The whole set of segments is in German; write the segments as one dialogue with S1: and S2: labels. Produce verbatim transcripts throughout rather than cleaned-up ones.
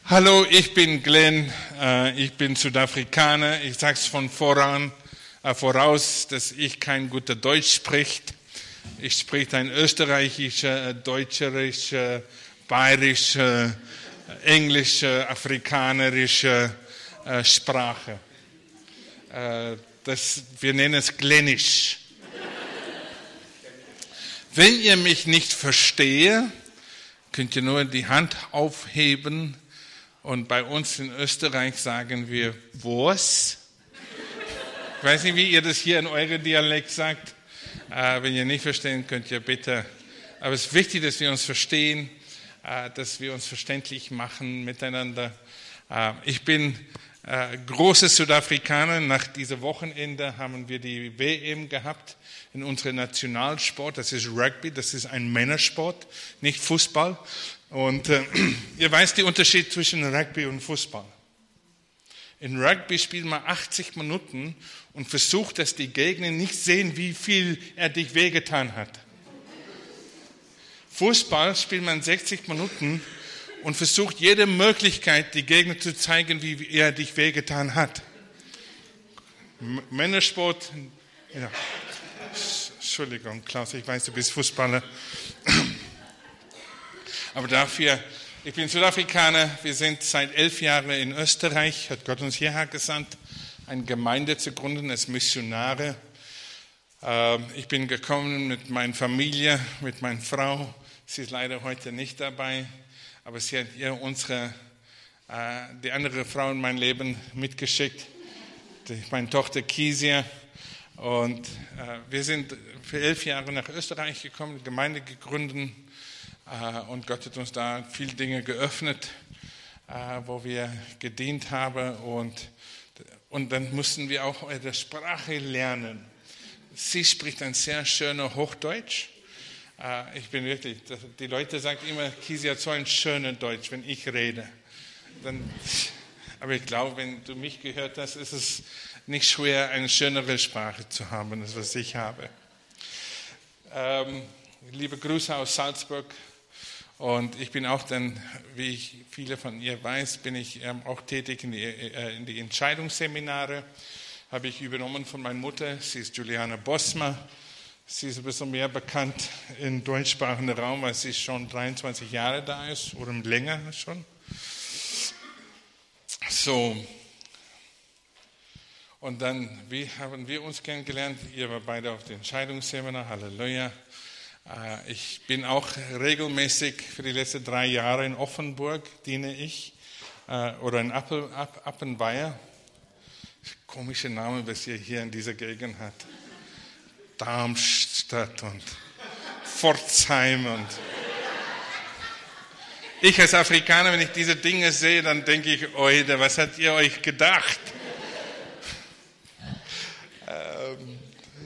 S1: Hallo, ich bin Glenn, ich bin Südafrikaner. Ich sage es von voran, äh, voraus, dass ich kein guter Deutsch spreche. Ich spreche ein österreichischer, deutscherischer, bayerischer, englischer, afrikanerischer äh, Sprache. Äh, das, wir nennen es Glenisch. Wenn ihr mich nicht versteht, könnt ihr nur die Hand aufheben. Und bei uns in Österreich sagen wir was. Ich weiß nicht, wie ihr das hier in eurem Dialekt sagt. Äh, wenn ihr nicht verstehen, könnt ihr bitte. Aber es ist wichtig, dass wir uns verstehen, äh, dass wir uns verständlich machen miteinander. Äh, ich bin äh, großer Südafrikaner. Nach diesem Wochenende haben wir die W M gehabt in unserem Nationalsport. Das ist Rugby, das ist ein Männersport, nicht Fußball. Und äh, ihr weißt den Unterschied zwischen Rugby und Fußball. In Rugby spielt man achtzig Minuten und versucht, dass die Gegner nicht sehen, wie viel er dich wehgetan hat. Fußball spielt man sechzig Minuten und versucht jede Möglichkeit, die Gegner zu zeigen, wie er dich wehgetan hat. M- Männersport, ja. Entschuldigung, Klaus, ich weiß, du bist Fußballer. Aber dafür, ich bin Südafrikaner, wir sind seit elf Jahren in Österreich, hat Gott uns hierher gesandt, eine Gemeinde zu gründen als Missionare. Ich bin gekommen mit meiner Familie, mit meiner Frau. Sie ist leider heute nicht dabei, aber sie hat ihr unsere, die andere Frau in mein Leben mitgeschickt, meine Tochter Kisia. Und wir sind für elf Jahre nach Österreich gekommen, eine Gemeinde gegründet. Und Gott hat uns da viele Dinge geöffnet, wo wir gedient haben. Und, und dann mussten wir auch eure Sprache lernen. Sie spricht ein sehr schöner Hochdeutsch. Ich bin wirklich, die Leute sagen immer, Kisi hat so ein schönes Deutsch, wenn ich rede. Dann, aber ich glaube, wenn du mich gehört hast, ist es nicht schwer, eine schönere Sprache zu haben, als was ich habe. Ähm, liebe Grüße aus Salzburg. Und ich bin auch dann, wie ich viele von ihr weiß, bin ich auch tätig in die, in die Entscheidungsseminare. Habe ich übernommen von meiner Mutter. Sie ist Juliana Bosma. Sie ist ein bisschen mehr bekannt im deutschsprachigen Raum, weil sie schon dreiundzwanzig Jahre da ist oder länger schon. So. Und dann, wie haben wir uns kennengelernt? Ihr war beide auf dem Entscheidungsseminar. Halleluja. Ich bin auch regelmäßig für die letzten drei Jahre in Offenburg, diene ich, oder in Appel, App, Appenweier. Komische Name, was ihr hier in dieser Gegend hat. Darmstadt und Pforzheim. Und ich als Afrikaner, wenn ich diese Dinge sehe, dann denke ich, oide, was habt ihr euch gedacht? ähm,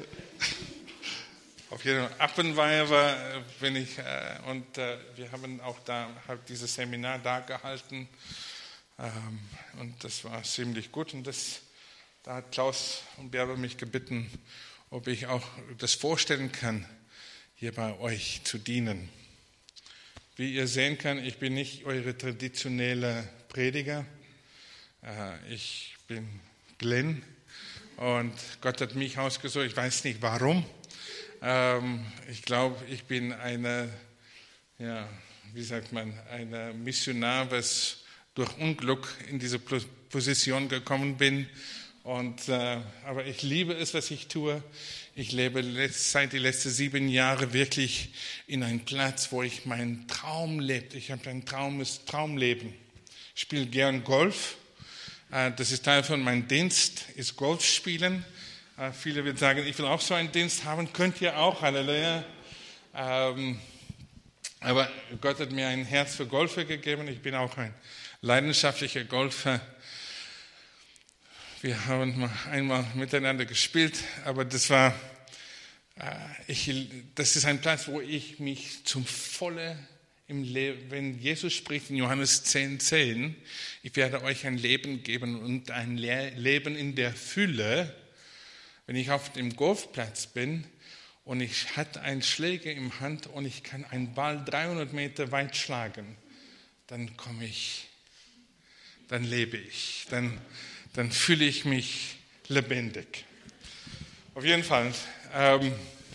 S1: Auf jeden Fall Appenweier war, bin ich, äh, und äh, wir haben auch da halt dieses Seminar da gehalten, ähm, und das war ziemlich gut. Und das, da hat Klaus und Bärbel mich gebeten, ob ich auch das vorstellen kann, hier bei euch zu dienen. Wie ihr sehen könnt, ich bin nicht eure traditionelle Prediger. Äh, ich bin Glenn und Gott hat mich ausgesucht. Ich weiß nicht warum. Ich glaube, ich bin eine, ja, wie sagt man, eine Missionar, was durch Unglück in diese Position gekommen bin. Und, äh, aber ich liebe es, was ich tue. Ich lebe seit die letzten sieben Jahre wirklich in einem Platz, wo ich meinen Traum lebe. Ich habe ein Traum, Traumleben. Ich spiele gern Golf. Äh, das ist Teil von meinem Dienst, ist Golf spielen. Uh, viele werden sagen, ich will auch so einen Dienst haben, könnt ihr auch, Halleluja. Ähm, aber Gott hat mir ein Herz für Golfer gegeben, ich bin auch ein leidenschaftlicher Golfer. Wir haben mal einmal miteinander gespielt, aber das war, äh, ich, das ist ein Platz, wo ich mich zum Volle im Leben, wenn Jesus spricht in Johannes zehn, zehn, ich werde euch ein Leben geben und ein Le- Leben in der Fülle. Wenn ich auf dem Golfplatz bin und ich hatte einen Schläger im Hand und ich kann einen Ball dreihundert Meter weit schlagen, dann komme ich dann lebe ich, dann, dann fühle ich mich lebendig. Auf jeden Fall, ähm,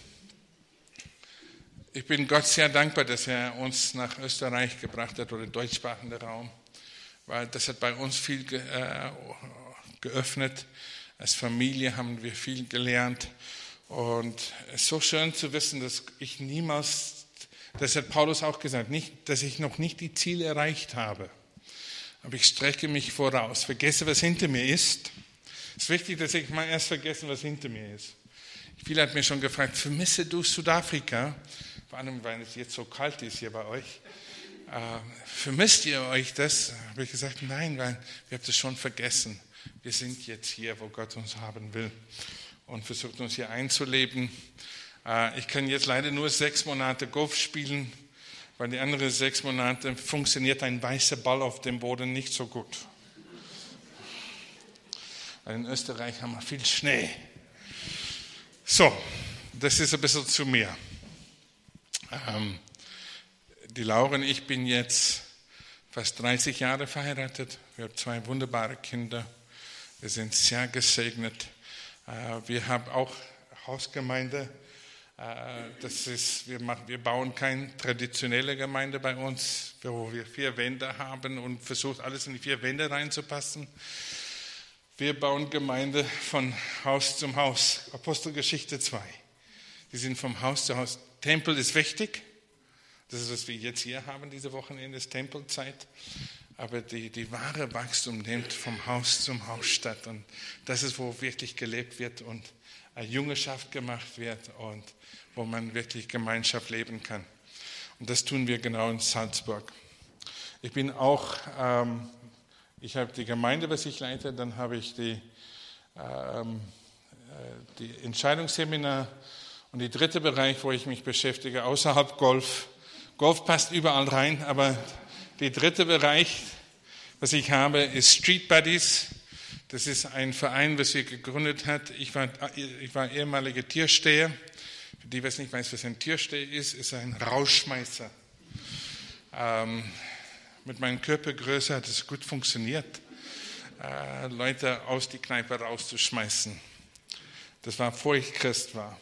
S1: ich bin Gott sehr dankbar, dass er uns nach Österreich gebracht hat oder deutschsprachigen Raum, weil das hat bei uns viel ge, äh, geöffnet. Als Familie haben wir viel gelernt und es ist so schön zu wissen, dass ich niemals, das hat Paulus auch gesagt, nicht, dass ich noch nicht die Ziele erreicht habe, aber ich strecke mich voraus, vergesse, was hinter mir ist. Es ist wichtig, dass ich mal erst vergesse, was hinter mir ist. Viele hat mir schon gefragt, vermisse du Südafrika? Vor allem, weil es jetzt so kalt ist hier bei euch. Äh, vermisst ihr euch das? Habe ich gesagt, nein, weil wir haben das schon vergessen. Wir sind jetzt hier, wo Gott uns haben will und versucht uns hier einzuleben. Äh, ich kann jetzt leider nur sechs Monate Golf spielen, weil die anderen sechs Monate funktioniert ein weißer Ball auf dem Boden nicht so gut. Weil in Österreich haben wir viel Schnee. So, das ist ein bisschen zu mir. Ähm, die Laura und ich bin jetzt fast dreißig Jahre verheiratet. Wir haben zwei wunderbare Kinder. Wir sind sehr gesegnet. Äh, wir haben auch Hausgemeinde. Äh, das ist, wir, machen, wir bauen keine traditionelle Gemeinde bei uns, wo wir vier Wände haben und versuchen, alles in die vier Wände reinzupassen. Wir bauen Gemeinde von Haus zum Haus. Apostelgeschichte zwei. Die sind vom Haus zu Haus. Tempel ist wichtig. Das ist, was wir jetzt hier haben, diese Wochenende, ist Tempelzeit. Aber die, die wahre Wachstum nimmt vom Haus zum Haus statt. Und das ist, wo wirklich gelebt wird und eine Jüngerschaft gemacht wird und wo man wirklich Gemeinschaft leben kann. Und das tun wir genau in Salzburg. Ich bin auch, ähm, ich habe die Gemeinde, was ich leite, dann habe ich die, ähm, die Entscheidungsseminar und der dritte Bereich, wo ich mich beschäftige, außerhalb Golf. Golf passt überall rein, aber der dritte Bereich, was ich habe, ist Street Buddies. Das ist ein Verein, was wir gegründet haben. Ich war, ich war ehemaliger Türsteher. Für die, was nicht weiß, was ein Türsteher ist, ist ein Rausschmeißer. Ähm, mit meiner Körpergröße hat es gut funktioniert, äh, Leute aus die Kneipe rauszuschmeißen. Das war, bevor ich Christ war.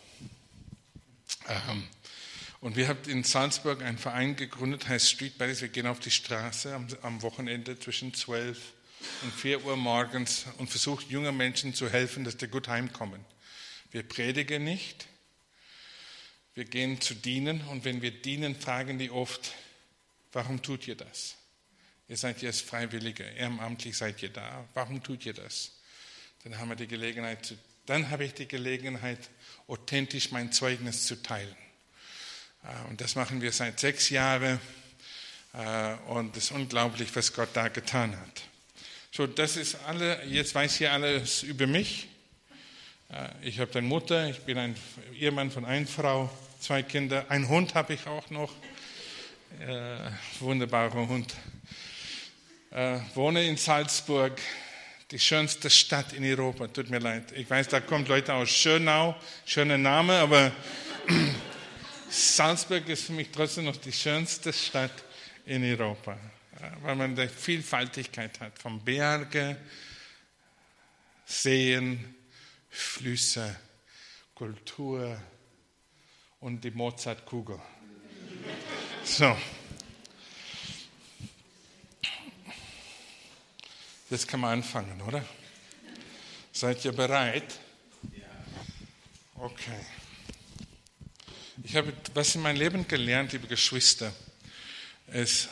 S1: Ähm, und wir haben in Salzburg einen Verein gegründet, heißt Street Buddies. Wir gehen auf die Straße am, am Wochenende zwischen zwölf und vier Uhr morgens und versuchen, jungen Menschen zu helfen, dass die gut heimkommen. Wir predigen nicht, wir gehen zu dienen und wenn wir dienen, fragen die oft, warum tut ihr das? Ihr seid jetzt Freiwillige, ehrenamtlich seid ihr da, warum tut ihr das? Dann haben wir die Gelegenheit zu Dann habe ich die Gelegenheit, authentisch mein Zeugnis zu teilen. Und das machen wir seit sechs Jahren. Und es ist unglaublich, was Gott da getan hat. So, das ist alle, jetzt weiß hier alles über mich. Ich habe eine Mutter, ich bin ein Ehemann von einer Frau, zwei Kinder, einen Hund habe ich auch noch. Äh, wunderbarer Hund. Äh, wohne in Salzburg. Die schönste Stadt in Europa, tut mir leid. Ich weiß, da kommen Leute aus Schönau, schöner Name, aber Salzburg ist für mich trotzdem noch die schönste Stadt in Europa, weil man die Vielfaltigkeit hat, von Berge, Seen, Flüsse, Kultur und die Mozartkugel. So. Jetzt kann man anfangen, oder? Seid ihr bereit? Ja. Okay. Ich habe was in meinem Leben gelernt, liebe Geschwister, ist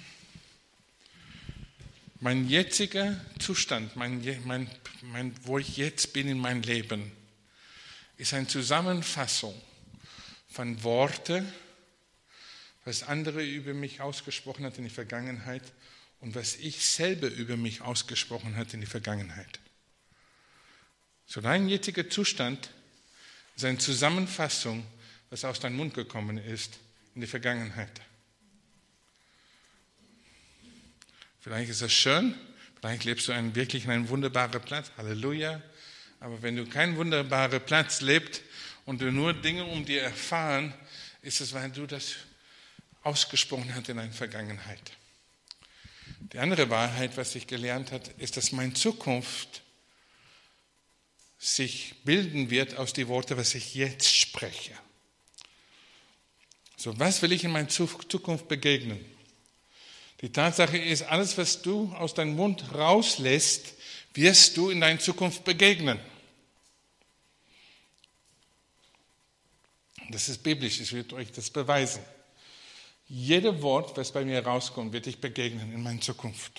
S1: mein jetziger Zustand, mein, mein, mein, wo ich jetzt bin in meinem Leben, ist eine Zusammenfassung von Worten, was andere über mich ausgesprochen hat in der Vergangenheit und was ich selber über mich ausgesprochen habe in der Vergangenheit. So dein jetziger Zustand ist eine Zusammenfassung, was aus deinem Mund gekommen ist in der Vergangenheit. Vielleicht ist das schön, vielleicht lebst du einen, wirklich in einem wunderbaren Platz, Halleluja. Aber wenn du keinen wunderbaren Platz lebst und du nur Dinge um dir erfahren, ist es, weil du das ausgesprochen hast in deiner Vergangenheit. Die andere Wahrheit, was ich gelernt habe, ist, dass meine Zukunft sich bilden wird aus den Worten, was ich jetzt spreche. So, was will ich in meiner Zukunft begegnen? Die Tatsache ist, alles, was du aus deinem Mund rauslässt, wirst du in deiner Zukunft begegnen. Das ist biblisch, ich werde euch das beweisen. Jedes Wort, was bei mir rauskommt, wird ich begegnen in meiner Zukunft.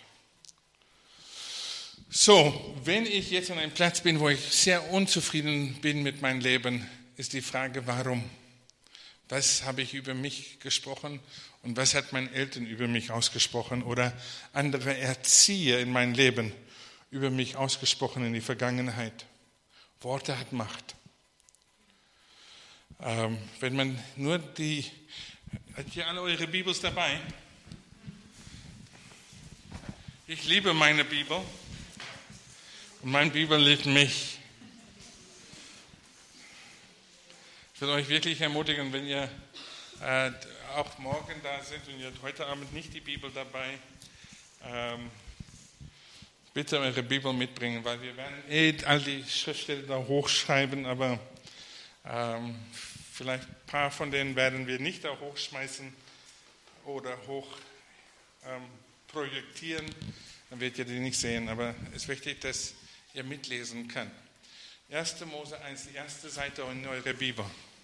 S1: So, wenn ich jetzt an einem Platz bin, wo ich sehr unzufrieden bin mit meinem Leben, ist die Frage, warum? Was habe ich über mich gesprochen und was hat meine Eltern über mich ausgesprochen oder andere Erzieher in meinem Leben über mich ausgesprochen in die Vergangenheit? Worte hat Macht. Ähm, wenn man nur die, habt ihr alle eure Bibels dabei? Ich liebe meine Bibel und meine Bibel liebt mich. Ich will euch wirklich ermutigen, wenn ihr äh, auch morgen da seid und ihr habt heute Abend nicht die Bibel dabei, ähm, bitte eure Bibel mitbringen, weil wir werden eh all die Schriftstellen da hochschreiben, aber ähm, vielleicht ein paar von denen werden wir nicht da hochschmeißen oder hoch ähm, projektieren, dann werdet ihr die nicht sehen, aber es ist wichtig, dass ihr mitlesen könnt. erster Mose eins, die erste Seite in eurer Bibel.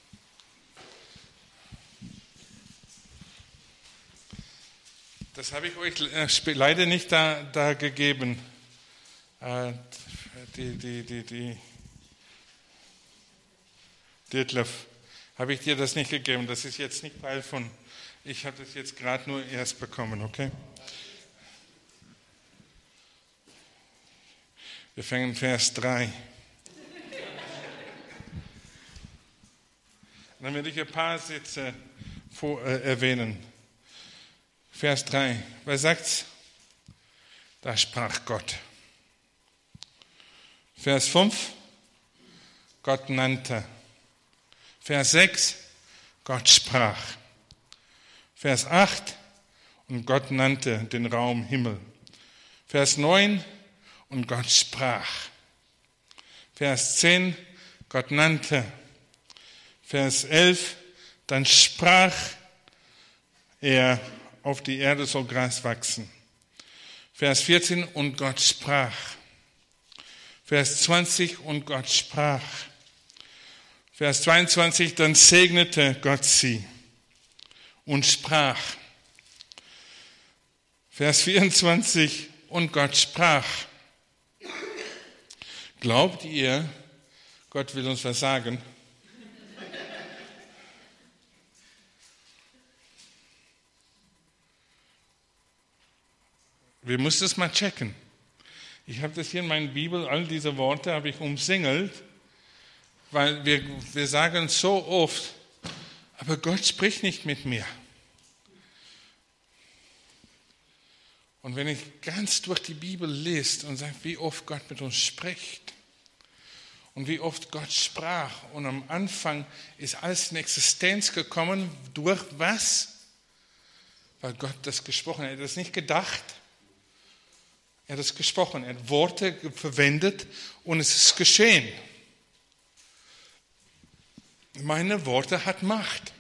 S1: Das habe ich euch leider nicht da, da gegeben. Äh, die, die, die, die Detlef, habe ich dir das nicht gegeben. Das ist jetzt nicht Teil von, ich habe das jetzt gerade nur erst bekommen, okay? Wir fangen Vers drei. Dann werde ich ein paar Sätze vor, äh, erwähnen. Vers drei. Was sagt's? Da sprach Gott. Vers fünf. Gott nannte. Vers sechs. Gott sprach. Vers acht. Und Gott nannte den Raum Himmel. Vers neun. Und Gott sprach. Vers zehn. Gott nannte. Vers elf, dann sprach er, auf die Erde soll Gras wachsen. Vers vierzehn, und Gott sprach. Vers zwanzig, und Gott sprach. Vers zweiundzwanzig, dann segnete Gott sie und sprach. Vers vierundzwanzig, und Gott sprach. Glaubt ihr, Gott will uns was sagen? Wir müssen es mal checken. Ich habe das hier in meiner Bibel, all diese Worte habe ich umsingelt, weil wir, wir sagen so oft, aber Gott spricht nicht mit mir. Und wenn ich ganz durch die Bibel lese und sage, wie oft Gott mit uns spricht und wie oft Gott sprach und am Anfang ist alles in Existenz gekommen, durch was? Weil Gott das gesprochen hat. Er hat das nicht gedacht. Er hat es gesprochen, er hat Worte verwendet und es ist geschehen. Meine Worte hat Macht.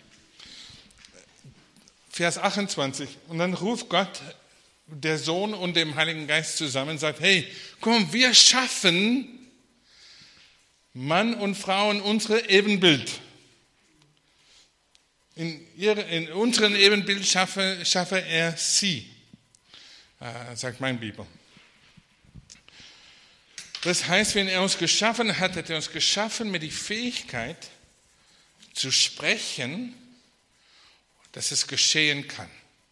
S1: Vers achtundzwanzig. Und dann ruft Gott, der Sohn und dem Heiligen Geist zusammen und sagt, hey, komm, wir schaffen Mann und Frau in unser Ebenbild. In, ihre, in unserem Ebenbild schaffe, schaffe er sie, äh, sagt meine Bibel. Das heißt, wenn er uns geschaffen hat, hat er uns geschaffen mit der Fähigkeit zu sprechen, dass es geschehen kann.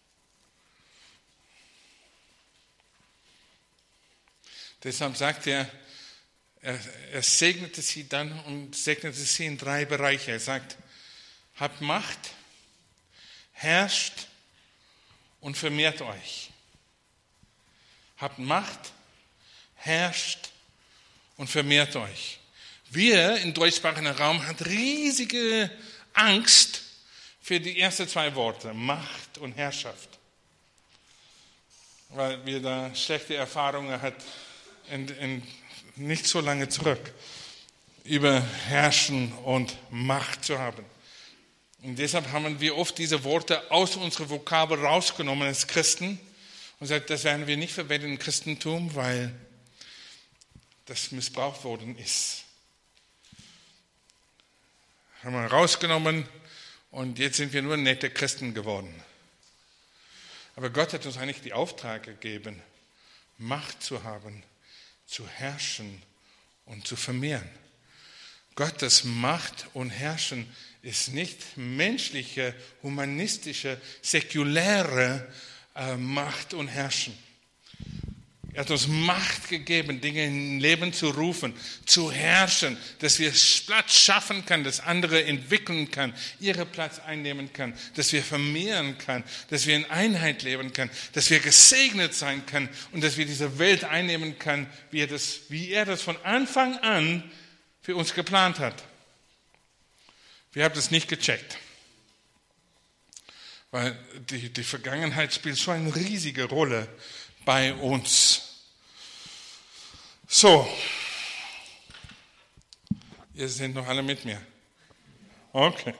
S1: Deshalb sagt er, er, er segnete sie dann und segnete sie in drei Bereiche. Er sagt, habt Macht, herrscht und vermehrt euch. Habt Macht, herrscht und vermehrt euch. Wir im deutschsprachigen Raum haben riesige Angst für die ersten zwei Worte, Macht und Herrschaft. weil wir da schlechte Erfahrungen hatten, in, in, nicht so lange zurück, über Herrschen und Macht zu haben. Und deshalb haben wir oft diese Worte aus unserer Vokabel rausgenommen als Christen und gesagt, das werden wir nicht verwenden im Christentum, weil das missbraucht worden ist. Haben wir rausgenommen und jetzt sind wir nur nette Christen geworden. Aber Gott hat uns eigentlich die Auftrag gegeben, Macht zu haben, zu herrschen und zu vermehren. Gottes Macht und Herrschen ist nicht menschliche, humanistische, säkuläre äh, Macht und Herrschen. Er hat uns Macht gegeben, Dinge in Leben zu rufen, zu herrschen, dass wir Platz schaffen können, dass andere entwickeln können, ihren Platz einnehmen können, dass wir vermehren können, dass wir in Einheit leben können, dass wir gesegnet sein können und dass wir diese Welt einnehmen können, wie er das, wie er das von Anfang an für uns geplant hat. Wir haben das nicht gecheckt, weil die, die Vergangenheit spielt so eine riesige Rolle bei uns. So, ihr seid noch alle mit mir. Okay.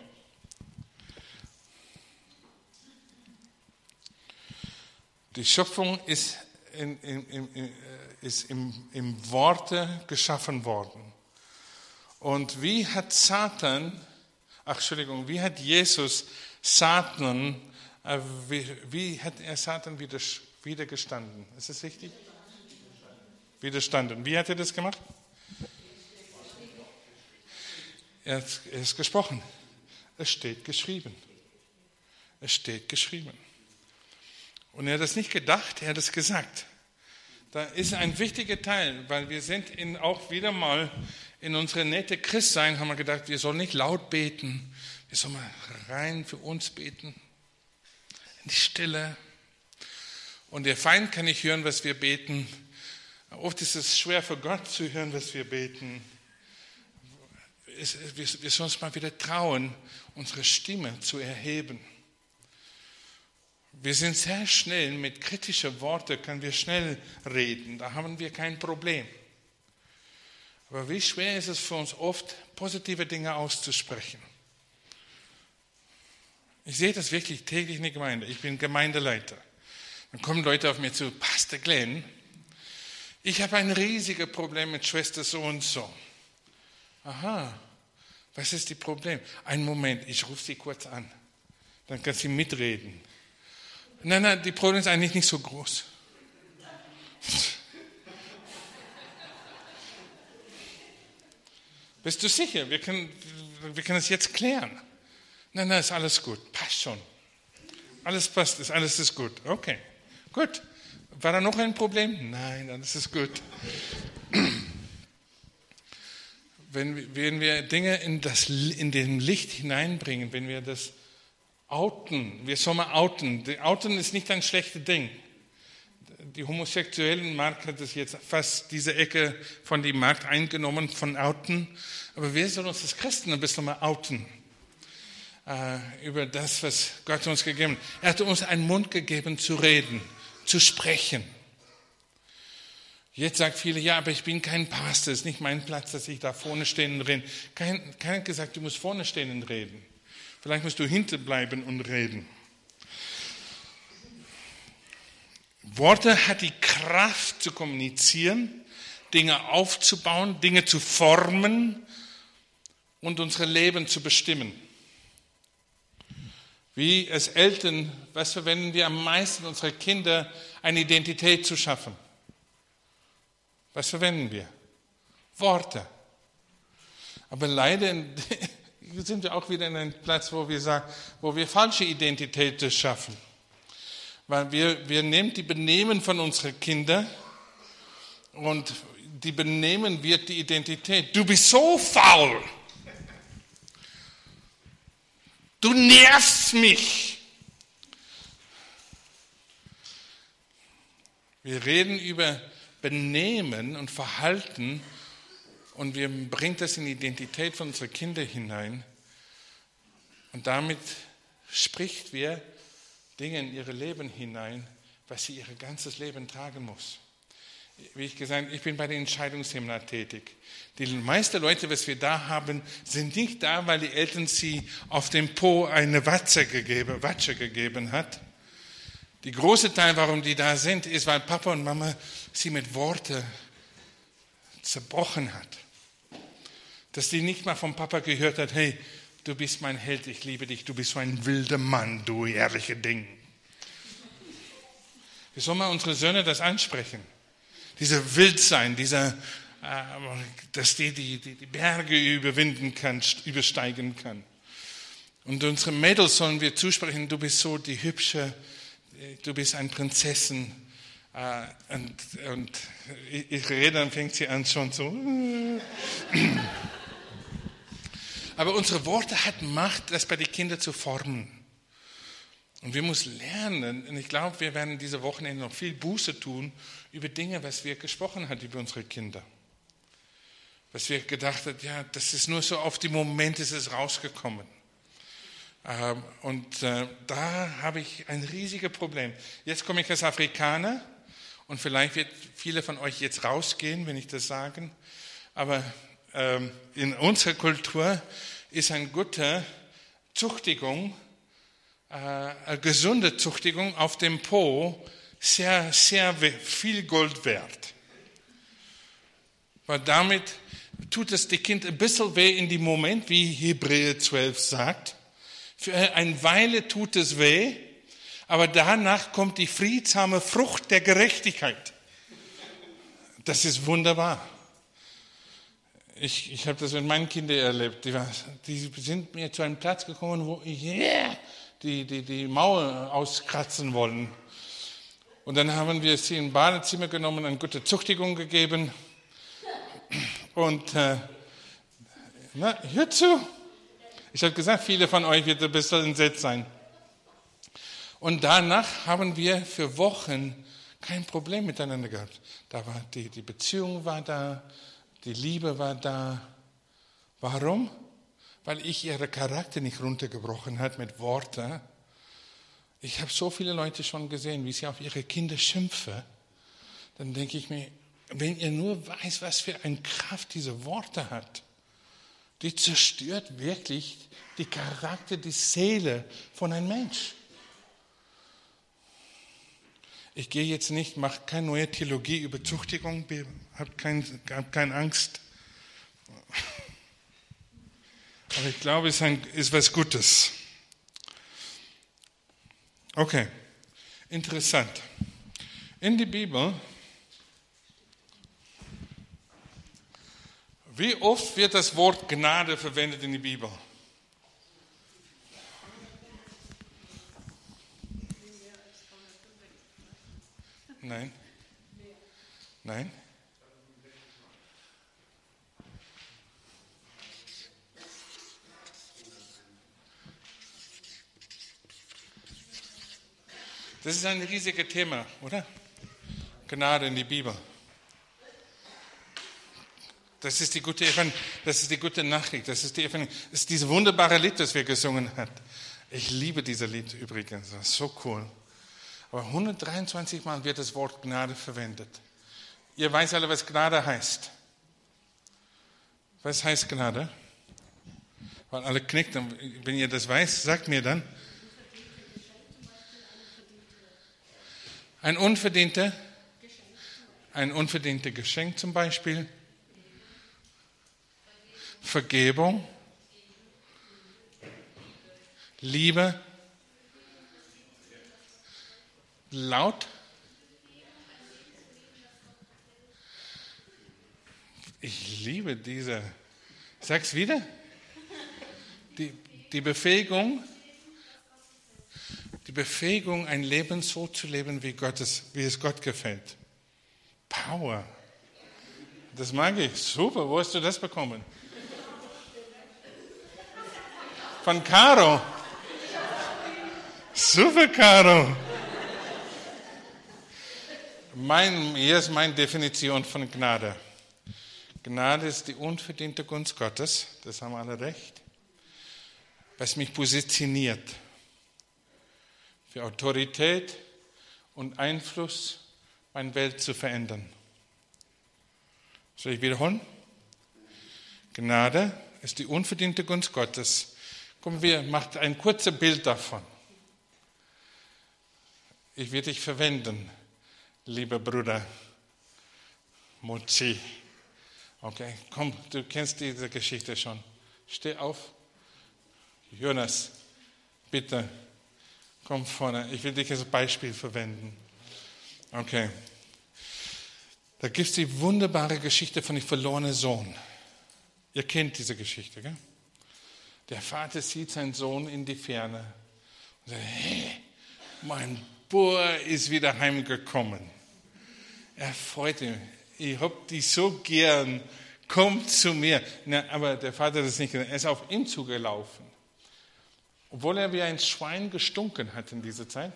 S1: Die Schöpfung ist, in, in, in, ist im, im Worte geschaffen worden. Und wie hat Satan, ach Entschuldigung, wie hat Jesus Satan, äh, wie, wie hat er Satan wieder, widergestanden? Ist das richtig? Widerstanden. Wie hat er das gemacht? Er hat, er ist gesprochen. Es steht geschrieben. Es steht geschrieben. Und er hat das nicht gedacht, er hat es gesagt. Da ist ein wichtiger Teil, weil wir sind in, auch wieder mal in unsere nette Christsein, haben wir gedacht, wir sollen nicht laut beten, wir sollen mal rein für uns beten, in die Stille. Und der Feind kann nicht hören, was wir beten. Oft ist es schwer für Gott zu hören, was wir beten. Es, wir, wir sollen uns mal wieder trauen, unsere Stimme zu erheben. Wir sind sehr schnell, mit kritischen Worten können wir schnell reden, da haben wir kein Problem. Aber wie schwer ist es für uns oft, positive Dinge auszusprechen? Ich sehe das wirklich täglich in der Gemeinde. Ich bin Gemeindeleiter. Dann kommen Leute auf mich zu, Pastor Glenn, ich habe ein riesiges Problem mit Schwester so und so. Aha, was ist das Problem? Einen Moment, ich rufe sie kurz an. Dann kann sie mitreden. Nein, nein, die Problem ist eigentlich nicht so groß. Bist du sicher? Wir können, wir können es jetzt klären. Nein, nein, ist alles gut. Passt schon. Alles passt, ist, alles ist gut. Okay, gut. War da noch ein Problem? Nein, alles ist gut. Wenn, wenn wir Dinge in, das, in den Licht hineinbringen, wenn wir das outen, wir sollen mal outen. Die outen ist nicht ein schlechtes Ding. Die homosexuellen Markt hat das jetzt fast diese Ecke von dem Markt eingenommen, von outen. Aber wir sollen uns als Christen ein bisschen mal outen. Äh, über das, was Gott uns gegeben hat. Er hat uns einen Mund gegeben zu reden, zu sprechen. Jetzt sagt viele, ja, aber ich bin kein Pastor, es ist nicht mein Platz, dass ich da vorne stehen und reden. Kein, keiner hat gesagt, du musst vorne stehen und reden. Vielleicht musst du hinten bleiben und reden. Worte hat die Kraft zu kommunizieren, Dinge aufzubauen, Dinge zu formen und unser Leben zu bestimmen. Wie als Eltern, was verwenden wir am meisten, unsere Kinder eine Identität zu schaffen? Was verwenden wir? Worte. Aber leider sind wir auch wieder in einem Platz, wo wir sagen, wo wir falsche Identitäten schaffen. Weil wir, wir nehmen die Benehmen von unseren Kindern und die Benehmen wird die Identität. Du bist so faul. Du nervst mich. Wir reden über Benehmen und Verhalten und wir bringen das in die Identität von unseren Kindern hinein. Und damit spricht wir Dinge in ihr Leben hinein, was sie ihr ganzes Leben tragen muss. Wie ich gesagt habe, ich bin bei den Entscheidungsseminar tätig. Die meisten Leute, was wir da haben, sind nicht da, weil die Eltern sie auf dem Po eine Watze gegeben, Watsche gegeben hat. Die große Teil, warum die da sind, ist, weil Papa und Mama sie mit Worten zerbrochen hat. Dass die nicht mal vom Papa gehört hat, hey, du bist mein Held, ich liebe dich, du bist so ein wilder Mann, du ehrliche Ding. Wie soll man unsere Söhne das ansprechen? Dieser Wildsein, dieser, äh, dass die, die die Berge überwinden kann, übersteigen kann. Und unsere Mädels sollen wir zusprechen, du bist so die hübsche, du bist eine Prinzessin. Äh, und, und ich, ich rede, dann fängt sie an schon so. Aber unsere Worte hat Macht, das bei den Kindern zu formen. Und wir müssen lernen, und ich glaube, wir werden diese Wochenende noch viel Buße tun über Dinge, was wir gesprochen haben über unsere Kinder. Was wir gedacht haben, ja, das ist nur so auf die Momente ist es rausgekommen. Und da habe ich ein riesiges Problem. Jetzt komme ich als Afrikaner und vielleicht wird viele von euch jetzt rausgehen, wenn ich das sage. Aber in unserer Kultur ist eine gute Züchtigung, eine gesunde Züchtigung auf dem Po sehr, sehr viel Gold wert. Weil damit tut es dem Kind ein bisschen weh in dem Moment, wie Hebräer zwölf sagt. Für eine Weile tut es weh, aber danach kommt die friedsame Frucht der Gerechtigkeit. Das ist wunderbar. Ich, ich habe das mit meinen Kindern erlebt. Die, war, die sind mir zu einem Platz gekommen, wo ich yeah, die, die, die Mauer auskratzen wollen. Und dann haben wir sie im Badezimmer genommen, eine gute Züchtigung gegeben. Und äh, na, hört zu. Ich habe gesagt, viele von euch wird ein bisschen entsetzt sein. Und danach haben wir für Wochen kein Problem miteinander gehabt. Da war die, die Beziehung war da, die Liebe war da. Warum? Weil ich ihren Charakter nicht runtergebrochen habe mit Worten. Ich habe so viele Leute schon gesehen, wie sie auf ihre Kinder schimpfen. Dann denke ich mir, wenn ihr nur weiß, was für eine Kraft diese Worte hat, die zerstört wirklich die Charakter, die Seele von einem Mensch. Ich gehe jetzt nicht, mache keine neue Theologie über Züchtigung, habe keine, hab keine Angst. Aber ich glaube, es ist, ein, ist was Gutes. Okay, interessant. In der Bibel, wie oft wird das Wort Gnade verwendet in der Bibel? Nein. Nein. Das ist ein riesiges Thema, oder? Gnade in die Bibel. Das ist die gute, das ist die gute Nachricht. Das ist, die, das ist dieses wunderbare Lied, das wir gesungen haben. Ich liebe dieses Lied übrigens. Das ist so cool. Aber hundertdreiundzwanzig Mal wird das Wort Gnade verwendet. Ihr weißt alle, was Gnade heißt. Was heißt Gnade? Weil alle knicken. Wenn ihr das weißt, sagt mir dann. Ein unverdienter, ein unverdienter Geschenk zum Beispiel. Vergebung. Liebe. Laut. Ich liebe diese. Sag's wieder. Die, die Befähigung, die Befähigung, ein Leben so zu leben, wie, Gottes, wie es Gott gefällt. Power. Das mag ich. Super. Wo hast du das bekommen? Von Caro. Super, Caro. Mein, hier ist meine Definition von Gnade. Gnade ist die unverdiente Gunst Gottes, das haben alle recht, was mich positioniert für Autorität und Einfluss, meine Welt zu verändern. Soll ich wiederholen? Gnade ist die unverdiente Gunst Gottes. Kommen wir, macht ein kurzes Bild davon. Ich werde dich verwenden, lieber Bruder Mozi. Okay, komm, du kennst diese Geschichte schon. Steh auf. Jonas, bitte, komm vorne. Ich will dich als Beispiel verwenden. Okay. Da gibt es die wunderbare Geschichte von dem verlorenen Sohn. Ihr kennt diese Geschichte, gell? Der Vater sieht seinen Sohn in die Ferne und sagt, hey, mein Bub ist wieder heimgekommen. Er freut sich. Ich hab dich so gern, komm zu mir. Na, aber der Vater hat das nicht gesagt. Er ist auf ihn zugelaufen. Obwohl er wie ein Schwein gestunken hat in dieser Zeit.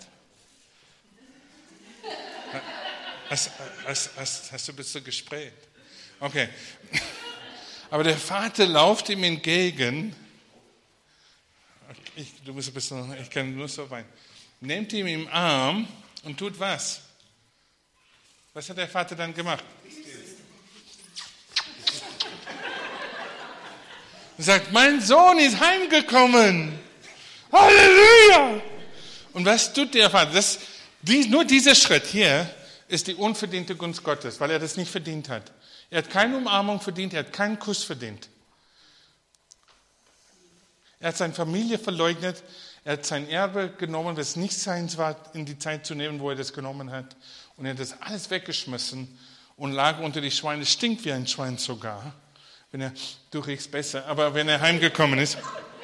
S1: Hast, hast, hast, hast du bist du gespräht? Okay. Aber der Vater läuft ihm entgegen. Ich, du bist ein bisschen, ich kann nur so weinen. Nimmt ihn im Arm und tut was? Was hat der Vater dann gemacht? Und sagt, mein Sohn ist heimgekommen. Halleluja! Und was tut der Vater? Das, die, nur dieser Schritt hier ist die unverdiente Gunst Gottes, weil er das nicht verdient hat. Er hat keine Umarmung verdient, er hat keinen Kuss verdient. Er hat seine Familie verleugnet, er hat sein Erbe genommen, was nicht seins war, in die Zeit zu nehmen, wo er das genommen hat. Und er hat das alles weggeschmissen und lag unter die Schweine, stinkt wie ein Schwein sogar. Wenn er, du riechst besser, aber wenn er heimgekommen ist.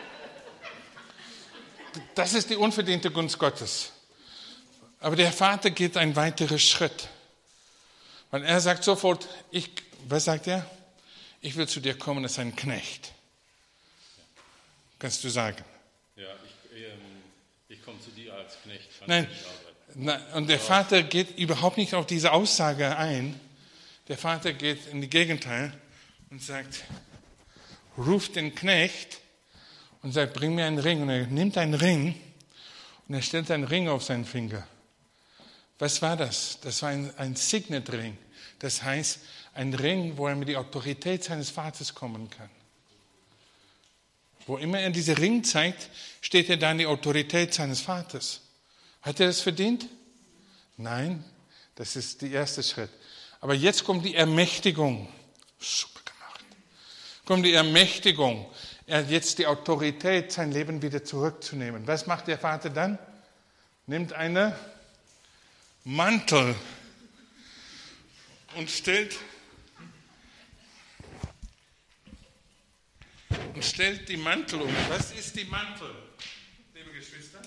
S1: Das ist die unverdiente Gunst Gottes. Aber der Vater geht einen weiteren Schritt. Weil er sagt sofort, ich, was sagt er? Ich will zu dir kommen als ein Knecht. Kannst du sagen?
S2: Ja, ich, ähm, ich komme zu dir als Knecht.
S1: Nein, nein, und der Vater geht überhaupt nicht auf diese Aussage ein. Der Vater geht in die Gegenteil und sagt, ruft den Knecht und sagt, bring mir einen Ring. Und er nimmt einen Ring und er stellt einen Ring auf seinen Finger. Was war das? Das war ein, ein Signet-Ring. Das heißt, ein Ring, wo er mit der Autorität seines Vaters kommen kann. Wo immer er diesen Ring zeigt, steht er da in die Autorität seines Vaters. Hat er das verdient? Nein, das ist der erste Schritt. Aber jetzt kommt die Ermächtigung. Super gemacht. Kommt die Ermächtigung. Er hat jetzt die Autorität, sein Leben wieder zurückzunehmen. Was macht der Vater dann? Nimmt einen Mantel und stellt, und stellt die Mantel um. Was ist die Mantel, liebe Geschwister?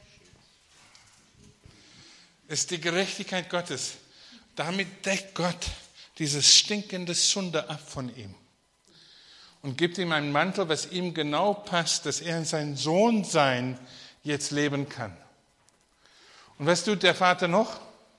S1: Es ist die Gerechtigkeit Gottes. Damit deckt Gott dieses stinkende Sünde ab von ihm und gibt ihm einen Mantel, was ihm genau passt, dass er in sein Sohnsein jetzt leben kann. Und was tut der Vater noch?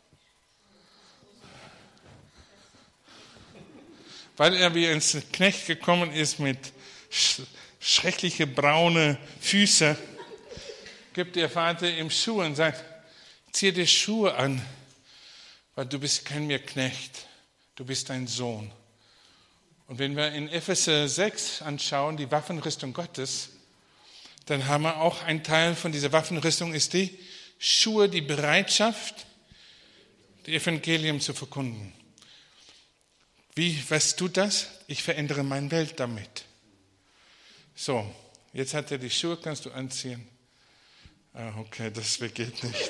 S1: Weil er wie ein Knecht gekommen ist mit schreckliche braune Füße, gibt der Vater ihm Schuhe und sagt, zieh dir Schuhe an, weil du bist kein mehr Knecht, du bist ein Sohn. Und wenn wir in Epheser sechs anschauen, die Waffenrüstung Gottes, dann haben wir auch ein Teil von dieser Waffenrüstung, ist die Schuhe, die Bereitschaft, das Evangelium zu verkünden. Wie, was tut das? Ich verändere meine Welt damit. So, jetzt hat er die Schuhe, kannst du anziehen. Ah, okay, das geht nicht.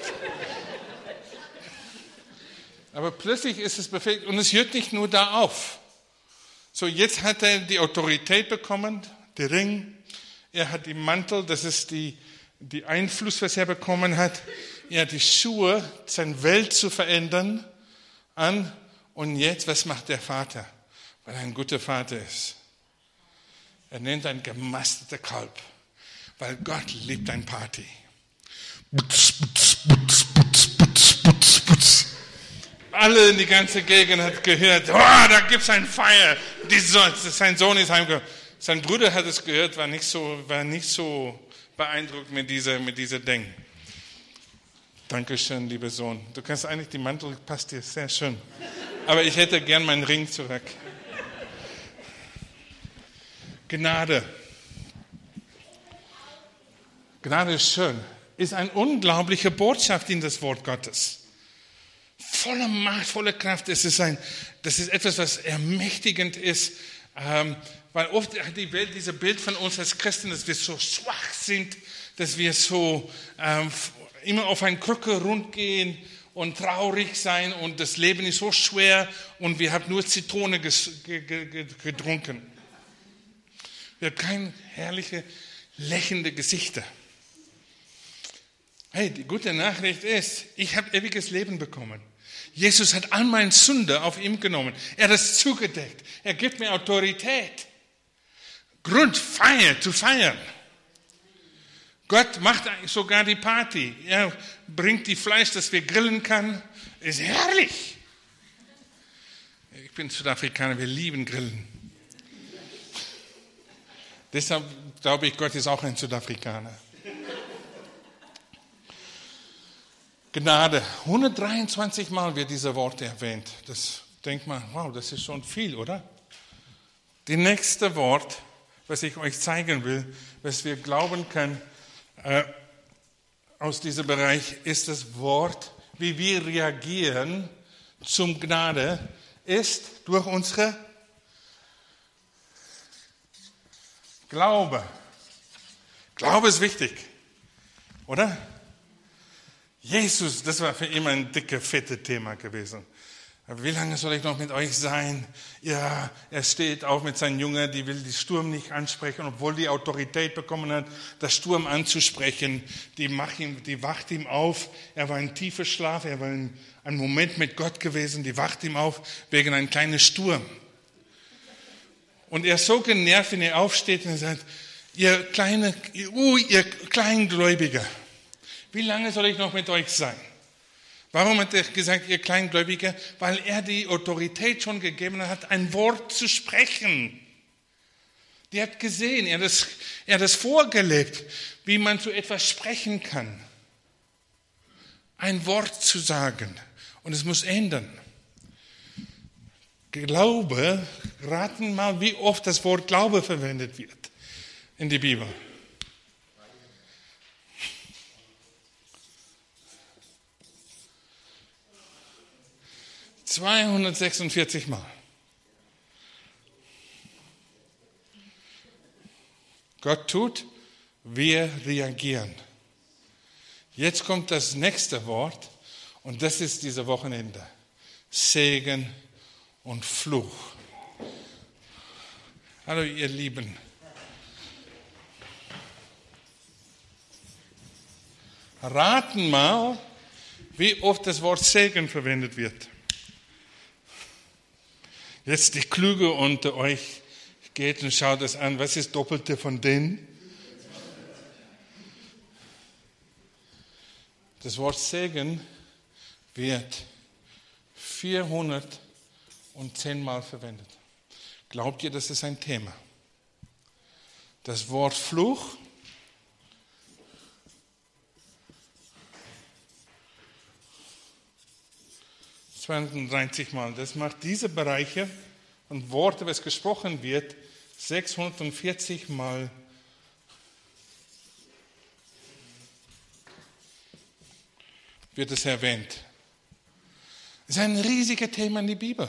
S1: Aber plötzlich ist es perfekt und es hört nicht nur da auf. So, jetzt hat er die Autorität bekommen, den Ring, er hat den Mantel, das ist die, die Einfluss, was er bekommen hat. Er hat die Schuhe, seine Welt zu verändern, an. Und jetzt, was macht der Vater? Weil er ein guter Vater ist. Er nennt ein gemasteter Kalb, weil Gott liebt ein Party. Alle in die ganze Gegend hat gehört, oh, da gibt es ein Feier. Sein Sohn ist heimgekommen. Sein Bruder hat es gehört, war nicht so, war nicht so beeindruckt mit dieser, mit dieser Ding. Dankeschön, lieber Sohn. Du kannst eigentlich, die Mantel passt dir sehr schön. Aber ich hätte gern meinen Ring zurück. Gnade. Gnade ist schön. Ist eine unglaubliche Botschaft in das Wort Gottes. Voller Macht, voller Kraft. Es ist ein, das ist etwas, was ermächtigend ist. Ähm, weil oft hat die Welt dieses Bild von uns als Christen, dass wir so schwach sind, dass wir so ähm, immer auf eine Krücke rundgehen und traurig sein und das Leben ist so schwer und wir haben nur Zitrone ges- ge- ge- getrunken. Wir haben keine herrliche, lächelnde Gesichter. Hey, die gute Nachricht ist, ich habe ewiges Leben bekommen. Jesus hat all meine Sünde auf ihm genommen. Er hat es zugedeckt. Er gibt mir Autorität. Grund, Feier, zu feiern. Gott macht sogar die Party. Er bringt die Fleisch, das wir grillen können. Ist herrlich. Ich bin Südafrikaner, wir lieben Grillen. Deshalb glaube ich, Gott ist auch ein Südafrikaner. Gnade. hundertdreiundzwanzig Mal wird diese Worte erwähnt. Das denkt man, wow, das ist schon viel, oder? Das nächste Wort, was ich euch zeigen will, was wir glauben können, äh, aus diesem Bereich, ist das Wort, wie wir reagieren zum Gnade, ist durch unsere Glaube. Glaube ist wichtig, oder? Jesus, das war für immer ein dicke, fette Thema gewesen. Aber wie lange soll ich noch mit euch sein? Ja, er steht auf mit seinen Jüngern, die will den Sturm nicht ansprechen, obwohl die Autorität bekommen hat, das Sturm anzusprechen. Die, macht ihm, die wacht ihm auf. Er war in tiefer Schlaf, er war in einem Moment mit Gott gewesen. Die wacht ihm auf wegen einem kleinen Sturm. Und er ist so genervt, wenn er aufsteht und er sagt, ihr kleine, uh, ihr Kleingläubiger, wie lange soll ich noch mit euch sein? Warum hat er gesagt, ihr Kleingläubiger? Weil er die Autorität schon gegeben hat, ein Wort zu sprechen. Die hat gesehen, er hat es, er hat es vorgelebt, wie man zu etwas sprechen kann. Ein Wort zu sagen. Und es muss ändern. Glaube, raten mal, wie oft das Wort Glaube verwendet wird in der Bibel. zweihundertsechsundvierzig Mal. Gott tut, wir reagieren. Jetzt kommt das nächste Wort und das ist dieses Wochenende. Segen und Fluch. Hallo ihr Lieben. Raten mal, wie oft das Wort Segen verwendet wird. Jetzt die Kluge unter euch geht und schaut es an. Was ist Doppelte von denen? Das Wort Segen wird vierhundertzehn Mal verwendet. Glaubt ihr, das ist ein Thema? Das Wort Fluch zweihundertdreißig Mal. Das macht diese Bereiche und Worte, was gesprochen wird, sechshundertvierzig Mal. Wird es erwähnt. Das ist ein riesiges Thema in der Bibel.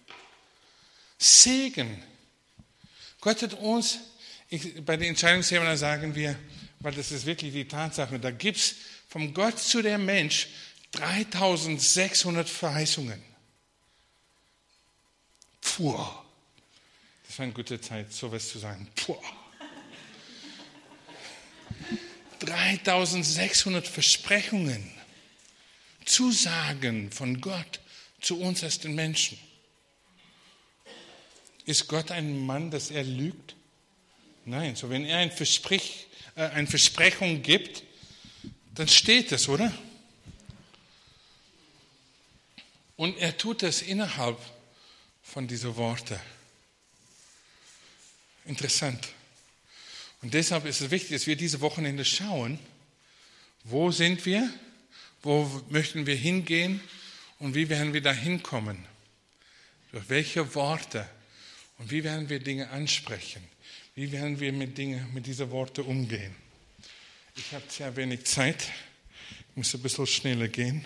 S1: Segen. Gott hat uns, ich, bei den Entscheidungsseminaren sagen wir, weil das ist wirklich die Tatsache, da gibt es vom Gott zu der Mensch dreitausendsechshundert Verheißungen. Puh. Das war eine gute Zeit, sowas zu sagen. Puh. dreitausendsechshundert Versprechungen, Zusagen von Gott zu uns als den Menschen. Ist Gott ein Mann, dass er lügt? Nein, so wenn er ein Versprech, äh, eine Versprechung gibt, dann steht es, oder? Und er tut das innerhalb von diesen Worten. Interessant. Und deshalb ist es wichtig, dass wir diese Wochenende schauen, wo sind wir, Wo möchten wir hingehen und wie werden wir da hinkommen? Durch welche Worte? Und wie werden wir Dinge ansprechen? Wie werden wir mit Dingen, mit diesen Worten umgehen? Ich habe sehr wenig Zeit. Ich muss ein bisschen schneller gehen.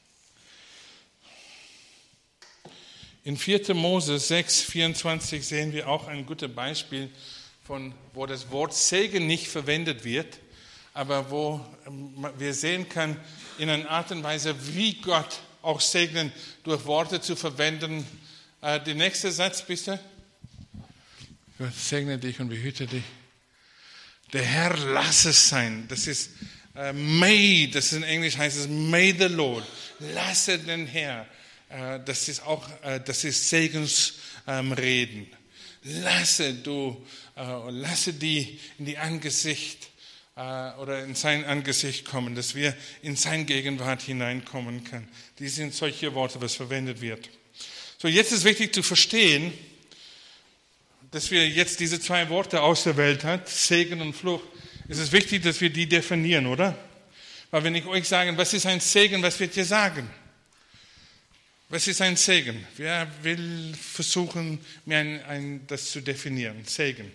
S1: In vierter Mose sechs, vierundzwanzig sehen wir auch ein gutes Beispiel, von, wo das Wort Segen nicht verwendet wird, aber wo wir sehen können, in einer Art und Weise, wie Gott auch segnen, durch Worte zu verwenden. Äh, der nächste Satz, bitte. Gott segne dich und behüte dich. Der Herr lass es sein. Das ist äh, may, das ist in Englisch heißt es may the Lord. Lasse den Herr. Äh, das ist auch, äh, das ist Segensreden. Ähm, lasse du, äh, lasse die in die Angesicht äh, oder in sein Angesicht kommen, dass wir in sein Gegenwart hineinkommen können. Die sind solche Worte, was verwendet wird. So, jetzt ist wichtig zu verstehen, dass wir jetzt diese zwei Worte ausgewählt haben, Segen und Fluch. Es ist wichtig, dass wir die definieren, oder? Weil wenn ich euch sage, was ist ein Segen, was wird ihr sagen? Was ist ein Segen? Wer will versuchen, mir ein, ein, das zu definieren? Segen.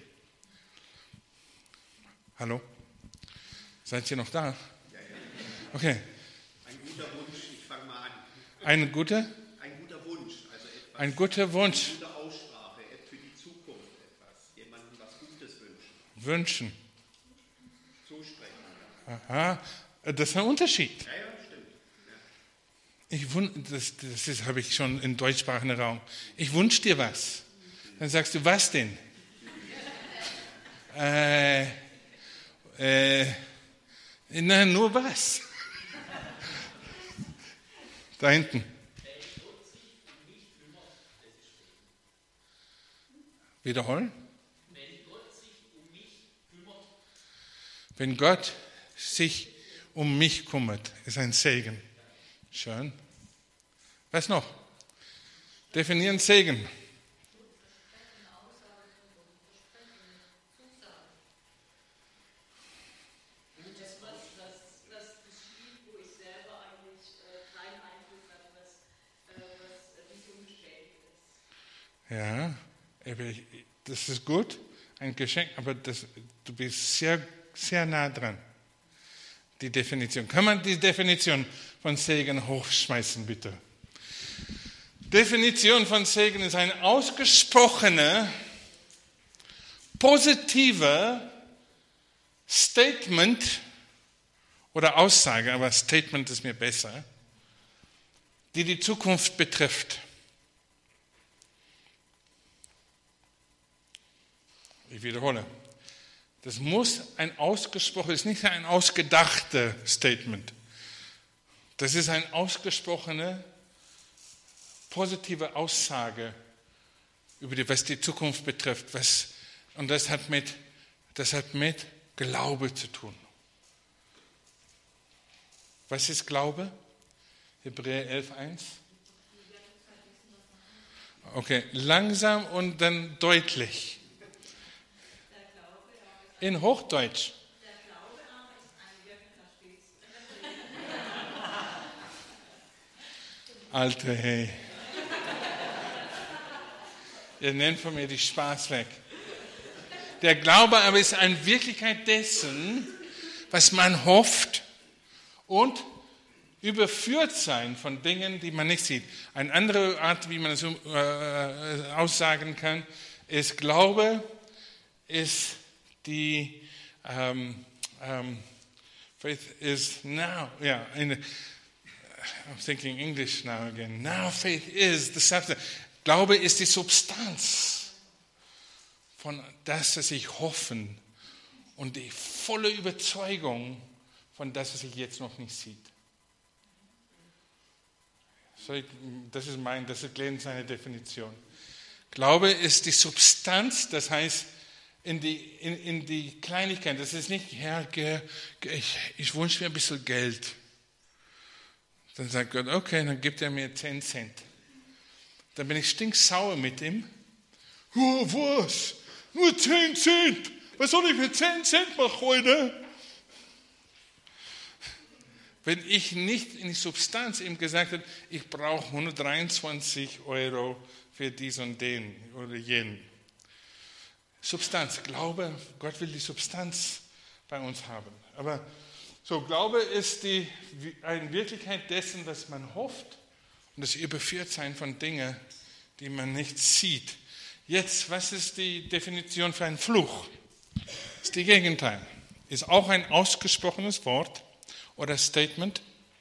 S1: Hallo? Seid ihr noch da? Okay.
S3: Ein guter Wunsch, ich fange mal an.
S1: Ein guter?
S3: Ein guter Wunsch, also etwas.
S1: Ein guter Wunsch.
S3: Eine gute Aussprache, für die Zukunft etwas. Jemandem was Gutes wünschen.
S1: Wünschen.
S3: Zusprechen.
S1: Aha, das ist ein Unterschied.
S3: Ja, ja, stimmt. Ja.
S1: Ich wun- das das ist, habe ich schon im deutschsprachigen Raum. Ich wünsche dir was. Dann sagst du, was denn? äh, äh, na, nur was. Da hinten. Wiederholen? Wenn Gott sich um mich kümmert, ist ein Segen. Schön. Was noch? Definieren Segen. Ja, das ist gut, ein Geschenk, aber das, du bist sehr, sehr nah dran. Die Definition. Kann man die Definition von Segen hochschmeißen, bitte? Definition von Segen ist ein ausgesprochener, positiver Statement oder Aussage, aber Statement ist mir besser, die die Zukunft betrifft. Ich wiederhole. Das muss ein ausgesprochenes, ist nicht ein ausgedachtes Statement. Das ist eine ausgesprochene, positive Aussage über die, was die Zukunft betrifft. Was, und das hat, mit, das hat mit Glaube zu tun. Was ist Glaube? Hebräer elf eins. Okay, langsam und dann deutlich. In Hochdeutsch.
S4: Der Glaube aber ist ein Wirken, da steht's.
S1: Alter, hey. Ihr nennt von mir die Spaß weg. Der Glaube aber ist eine Wirklichkeit dessen, was man hofft und überführt sein von Dingen, die man nicht sieht. Eine andere Art, wie man es äh, aussagen kann, ist Glaube ist die um, um, faith is now, yeah, in, I'm thinking English now again. Now faith is the substance. Glaube ist die Substanz von das, was ich hoffen und die volle Überzeugung von das, was ich jetzt noch nicht sieht. So, das ist mein, das ist Glenn seine Definition. Glaube ist die Substanz, das heißt, In die, in, in die Kleinigkeit, das ist nicht, Herr, ich, ich wünsche mir ein bisschen Geld. Dann sagt Gott, okay, dann gibt er mir zehn Cent. Dann bin ich stinksauer mit ihm. Oh, was? Nur zehn Cent? Was soll ich mit zehn Cent machen heute? wenn ich nicht in die Substanz ihm gesagt hätte, ich brauche hundertdreiundzwanzig Euro für dies und den oder jenen. Substanz, Glaube, Gott will die Substanz bei uns haben. Aber so, Glaube ist die eine Wirklichkeit dessen, was man hofft und das Überführtsein von Dingen, die man nicht sieht. Jetzt, was ist die Definition für einen Fluch? Das ist die Gegenteil. Ist auch ein ausgesprochenes Wort oder Statement.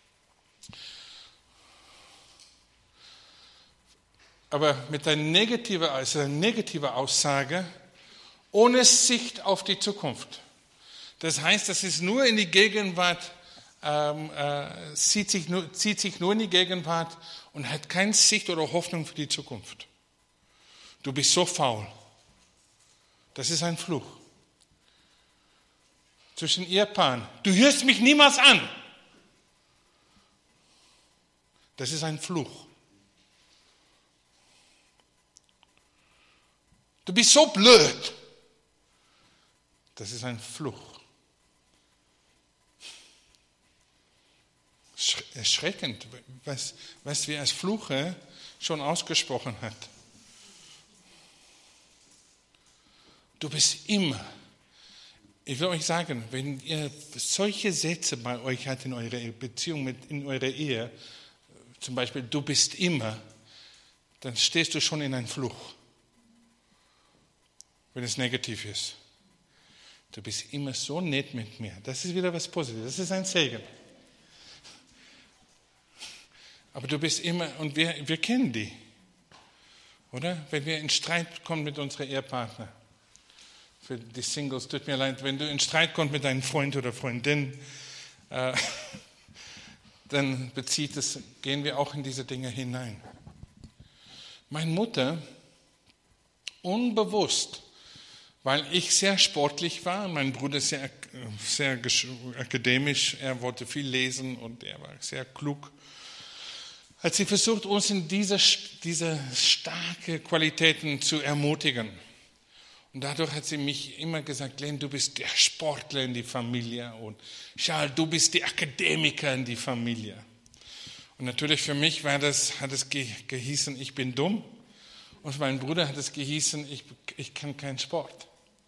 S1: Aber mit einer negativen, also einer negativen Aussage ohne Sicht auf die Zukunft. Das heißt, das ist nur in die Gegenwart, ähm, äh, zieht, sich nur, zieht sich nur in die Gegenwart und hat keine Sicht oder Hoffnung für die Zukunft. Du bist so faul. Das ist ein Fluch. Zwischen Ehepaaren. Du hörst mich niemals an. Das ist ein Fluch. Du bist so blöd. Das ist ein Fluch. Erschreckend, was, was wir als Fluche schon ausgesprochen hat. Du bist immer. Ich will euch sagen, wenn ihr solche Sätze bei euch habt in eurer Beziehung, mit, in eurer Ehe, zum Beispiel, du bist immer, dann stehst du schon in einem Fluch, wenn es negativ ist. Du bist immer so nett mit mir. Das ist wieder was Positives, das ist ein Segen. Aber du bist immer, und wir, wir kennen die, oder? Wenn wir in Streit kommen mit unseren Ehepartnern. Für die Singles, tut mir leid, wenn du in Streit kommst mit deinem Freund oder Freundin, äh, dann bezieht es, gehen wir auch in diese Dinge hinein. Meine Mutter, unbewusst, weil ich sehr sportlich war, mein Bruder sehr, sehr akademisch, er wollte viel lesen und er war sehr klug, hat sie versucht, uns in diese, diese starke Qualitäten zu ermutigen. Und dadurch hat sie mich immer gesagt, Glenn, du bist der Sportler in die Familie und Charles, du bist die Akademiker in die Familie. Und natürlich für mich war das, hat es gehießen, ich bin dumm. Und für meinen Bruder hat es gehießen, ich, ich kann keinen Sport.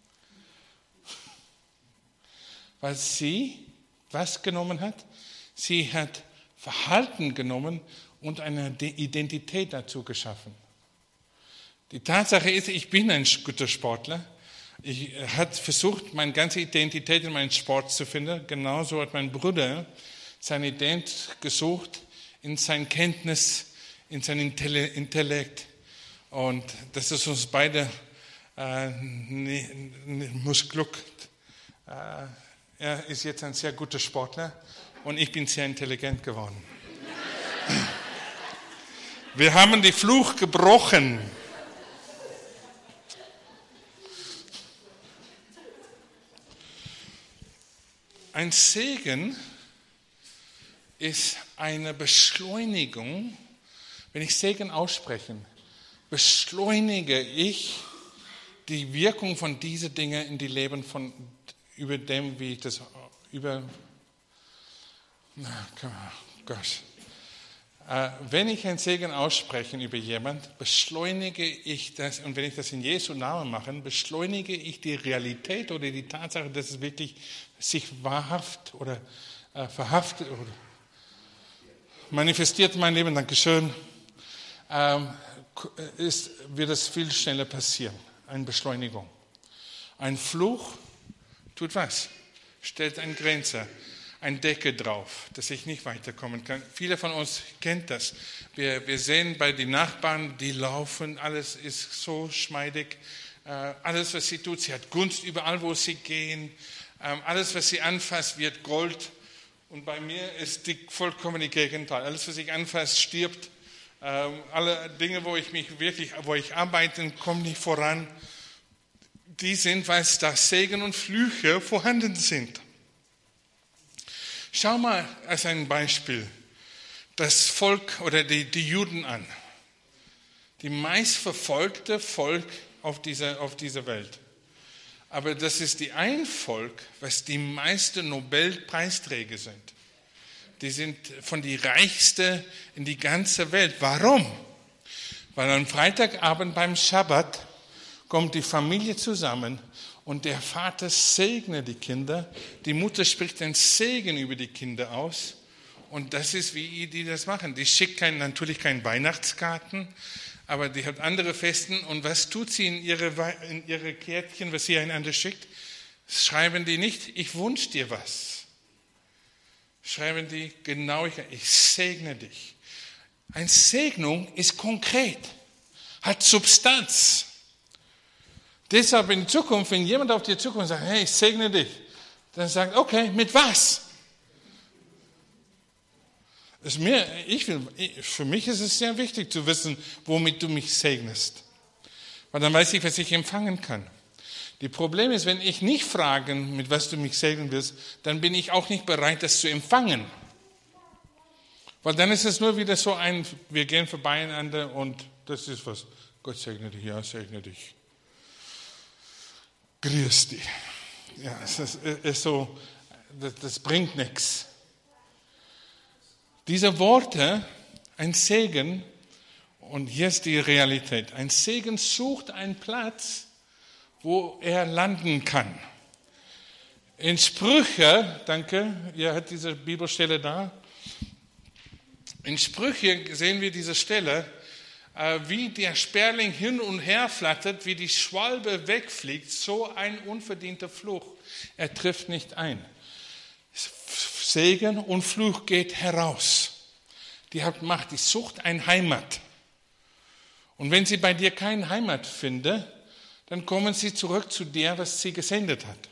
S1: Weil sie was genommen hat? Sie hat Verhalten genommen und eine Identität dazu geschaffen. Die Tatsache ist, ich bin ein guter Sportler. Ich habe versucht, meine ganze Identität in meinen Sport zu finden. Genauso hat mein Bruder seine Identität gesucht in seiner Kenntnis, in seinem Intellekt. Und das ist uns beide äh, muss Glück. Äh, er ist jetzt ein sehr guter Sportler und ich bin sehr intelligent geworden. Wir haben den Fluch gebrochen. Ein Segen ist eine Beschleunigung. Wenn ich Segen ausspreche, beschleunige ich die Wirkung von diesen Dingen in die Leben von über dem, wie ich das über. Na, Gott. Äh, wenn ich einen Segen ausspreche über jemand, beschleunige ich das, und wenn ich das in Jesu Namen mache, beschleunige ich die Realität oder die Tatsache, dass es wirklich sich wahrhaft oder äh, verhaftet oder manifestiert in mein Leben, Dankeschön, ähm, ist, wird es viel schneller passieren. Eine Beschleunigung. Ein Fluch tut was? Stellt eine Grenze, eine Decke drauf, dass ich nicht weiterkommen kann. Viele von uns kennen das. Wir, wir sehen bei den Nachbarn, die laufen, alles ist so schmeidig. Äh, alles, was sie tut, sie hat Gunst überall, wo sie gehen. Ähm, alles, was sie anfasst, wird Gold. Und bei mir ist die vollkommene Gegenteil. Alles, was ich anfasse, stirbt. Ähm, alle Dinge, wo ich mich wirklich, wo ich arbeite, kommen nicht voran. Die sind, weil da Segen und Flüche vorhanden sind. Schau mal als ein Beispiel das Volk oder die, die Juden an. Die meistverfolgte Volk auf dieser, auf dieser Welt. Aber das ist die ein Volk, was die meisten Nobelpreisträger sind. die sind von die reichsten in die ganze Welt. Warum? Weil am Freitagabend beim Schabbat kommt die Familie zusammen und der Vater segnet die Kinder. Die Mutter spricht den Segen über die Kinder aus. Und das ist, wie die das machen. Die schickt kein, natürlich keine Weihnachtskarten, aber die hat andere Festen. Und was tut sie in ihre, in ihre Kärtchen, was sie einander schickt? Schreiben die nicht, ich wünsche dir was. Schreiben die genau, ich segne dich. Eine Segnung ist konkret, hat Substanz. Deshalb in Zukunft, wenn jemand auf die Zukunft sagt, hey, ich segne dich, dann sagt, okay, mit was? Ist mir, ich will, für mich ist es sehr wichtig zu wissen, womit du mich segnest. Weil dann weiß ich, was ich empfangen kann. Die Problem ist, wenn ich nicht frage, mit was du mich segnen willst, dann bin ich auch nicht bereit, das zu empfangen. Weil dann ist es nur wieder so ein, wir gehen vorbeieinander und das ist was. Gott segne dich, ja, segne dich. Grüß dich. Ja, es ist, ist so, das, das bringt nichts. Diese Worte, ein Segen, und hier ist die Realität. Ein Segen sucht einen Platz, wo er landen kann. In Sprüche, danke, ihr habt diese Bibelstelle da. In Sprüche sehen wir diese Stelle, wie der Sperling hin und her flattert, wie die Schwalbe wegfliegt, so ein unverdienter Fluch. Er trifft nicht ein. Segen und Fluch geht heraus. Die hat Macht, die sucht eine Heimat. Und wenn sie bei dir keine Heimat findet, dann kommen sie zurück zu der, was sie gesendet hat.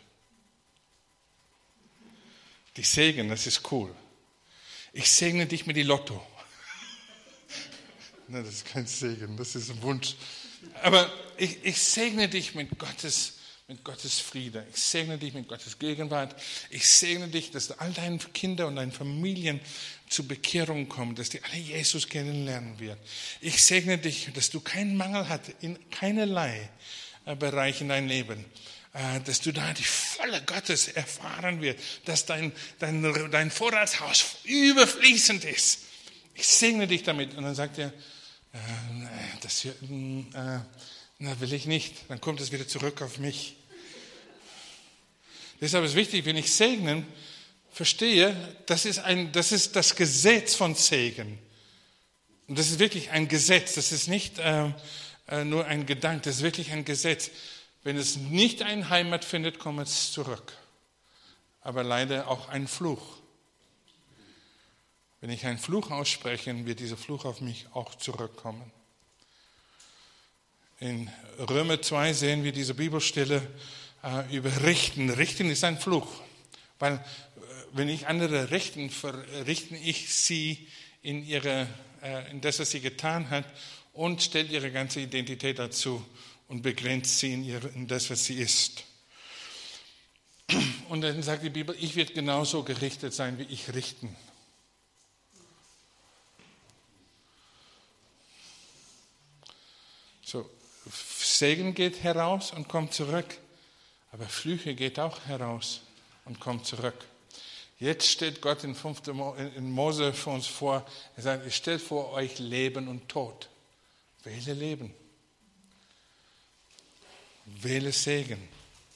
S1: Die Segen, das ist cool. Ich segne dich mit die Lotto. Nein, das ist kein Segen, das ist ein Wunsch. Aber ich, ich segne dich mit Gottes, mit Gottes Friede. Ich segne dich mit Gottes Gegenwart. Ich segne dich, dass all deine Kinder und deine Familien zur Bekehrung kommen, dass die alle Jesus kennenlernen werden. Ich segne dich, dass du keinen Mangel hast in keinerlei Bereich in dein Leben. Dass du da die Fülle Gottes erfahren wirst, dass dein, dein, dein Vorratshaus überfließend ist. Ich segne dich damit. Und dann sagt er, äh, das hier, äh, na, will ich nicht. Dann kommt es wieder zurück auf mich. Deshalb ist wichtig, wenn ich segnen, verstehe, das ist, ein, das ist das Gesetz von Segen. Und das ist wirklich ein Gesetz. Das ist nicht äh, äh, nur ein Gedanke. Das ist wirklich ein Gesetz. Wenn es nicht eine Heimat findet, kommt es zurück. Aber leider auch ein Fluch. Wenn ich einen Fluch ausspreche, wird dieser Fluch auf mich auch zurückkommen. In Römer zwei sehen wir diese Bibelstelle äh, über Richten. Richten ist ein Fluch. Weil äh, wenn ich andere richten, verrichte ich sie in, ihre, äh, in das, was sie getan hat und stelle ihre ganze Identität dazu und begrenzt sie in, ihre, in das, was sie ist. Und dann sagt die Bibel, ich werde genauso gerichtet sein, wie ich richten. So, Segen geht heraus und kommt zurück, aber Flüche geht auch heraus und kommt zurück. Jetzt steht Gott in fünften Mose für uns vor, er sagt, ich stelle vor euch Leben und Tod. Wähle Leben. Wähle Segen.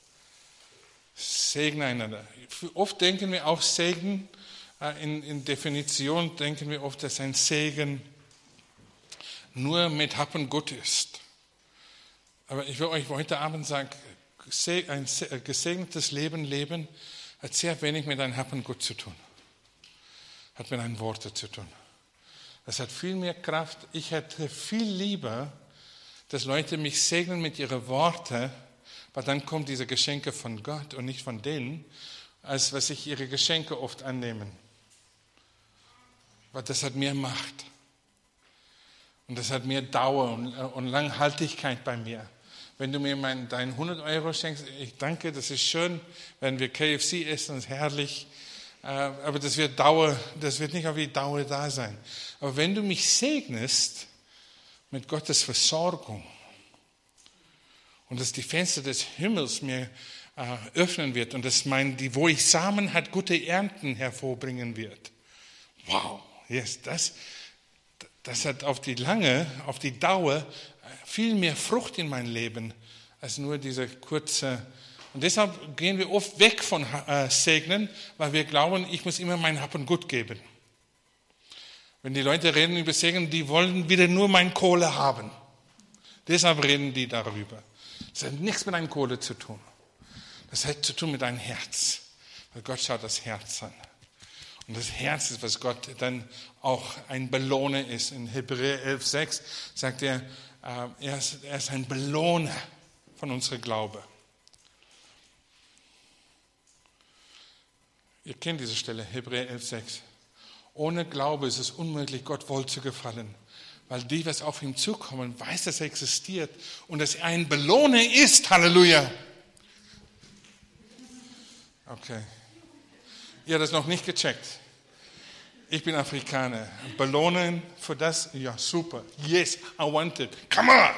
S1: Segne einander. Oft denken wir auch Segen, in, in Definition denken wir oft, dass ein Segen nur mit Hab und Gut ist. Aber ich will euch heute Abend sagen, ein gesegnetes Leben leben hat sehr wenig mit einem Hab und Gut zu tun. Hat mit einem Worte zu tun. Das hat viel mehr Kraft. Ich hätte viel lieber, dass Leute mich segnen mit ihren Worten, weil dann kommen diese Geschenke von Gott und nicht von denen, als was ich ihre Geschenke oft annehmen. Weil das hat mehr Macht. Und das hat mehr Dauer und, und Langhaltigkeit bei mir. Wenn du mir mein, deinen hundert Euro schenkst, ich danke, das ist schön, wenn wir K F C essen, das ist herrlich. Aber das wird Dauer, das wird nicht auf die Dauer da sein. Aber wenn du mich segnest mit Gottes Versorgung und dass die Fenster des Himmels mir öffnen wird und dass mein, die, wo ich Samen hat, gute Ernten hervorbringen wird, wow, yes, das, das hat auf die lange, auf die Dauer viel mehr Frucht in mein Leben als nur diese kurze. Und deshalb gehen wir oft weg von äh, Segnen, weil wir glauben, ich muss immer mein Hab und Gut geben. Wenn die Leute reden über Segen, die wollen wieder nur mein Kohle haben. Deshalb reden die darüber. Das hat nichts mit deinem Kohle zu tun. Das hat zu tun mit deinem Herz. Weil Gott schaut das Herz an. Und das Herz ist, was Gott dann auch ein Belohner ist. In Hebräer elf sechs sagt er, äh, er, ist, er ist ein Belohner von unserem Glaube. Ihr kennt diese Stelle, Hebräer elf sechs. Ohne Glaube ist es unmöglich, Gott wohl zu gefallen. Weil die, was auf ihn zukommen, weiß, dass er existiert und dass er ein Belohner ist. Halleluja. Okay. Ihr habt das noch nicht gecheckt. Ich bin Afrikaner. Belohnen für das? Ja, super. Yes, I want it. Come on.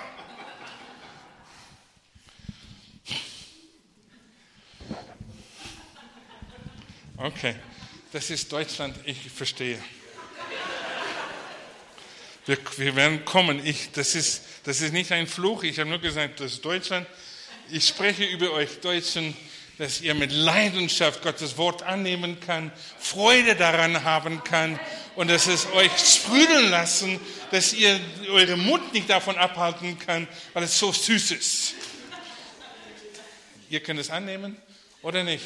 S1: Okay, das ist Deutschland, ich verstehe. Wir, wir werden kommen. Ich, das, ist, das ist nicht ein Fluch, ich habe nur gesagt, das ist Deutschland. Ich spreche über euch Deutschen, dass ihr mit Leidenschaft Gottes Wort annehmen kann, Freude daran haben kann und dass es euch sprudeln lassen, dass ihr euren Mund nicht davon abhalten kann, weil es so süß ist. Ihr könnt es annehmen oder nicht?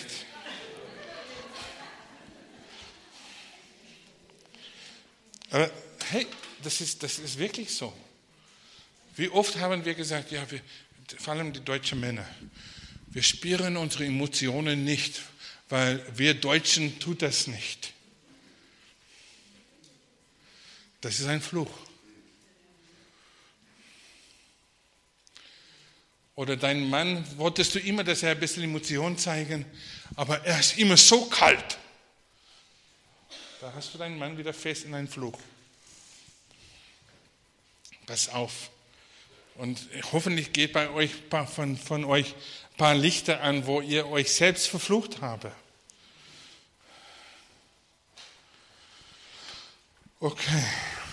S1: Aber hey, das ist, das ist wirklich so. Wie oft haben wir gesagt, ja, wir, vor allem die deutschen Männer, wir spüren unsere Emotionen nicht, weil wir Deutschen tun das nicht. Das ist ein Fluch. Oder dein Mann, wolltest du immer, dass er ein bisschen Emotion zeigen, aber er ist immer so kalt. Da hast du deinen Mann wieder fest in einen Fluch. Pass auf. Und hoffentlich geht bei euch von, von euch ein paar Lichter an, wo ihr euch selbst verflucht habt. Okay.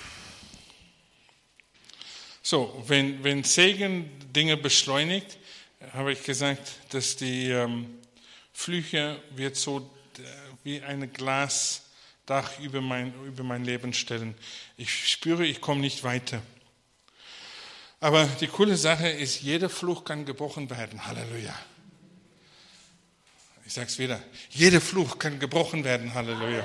S1: So, wenn, wenn Segen Dinge beschleunigt, habe ich gesagt, dass die ähm, Flüche wird so äh, wie ein Glasdach über mein, über mein Leben stellen. Ich spüre, ich komme nicht weiter. Aber die coole Sache ist, jeder Fluch kann gebrochen werden. Halleluja. Ich sage es wieder. Jeder Fluch kann gebrochen werden. Halleluja.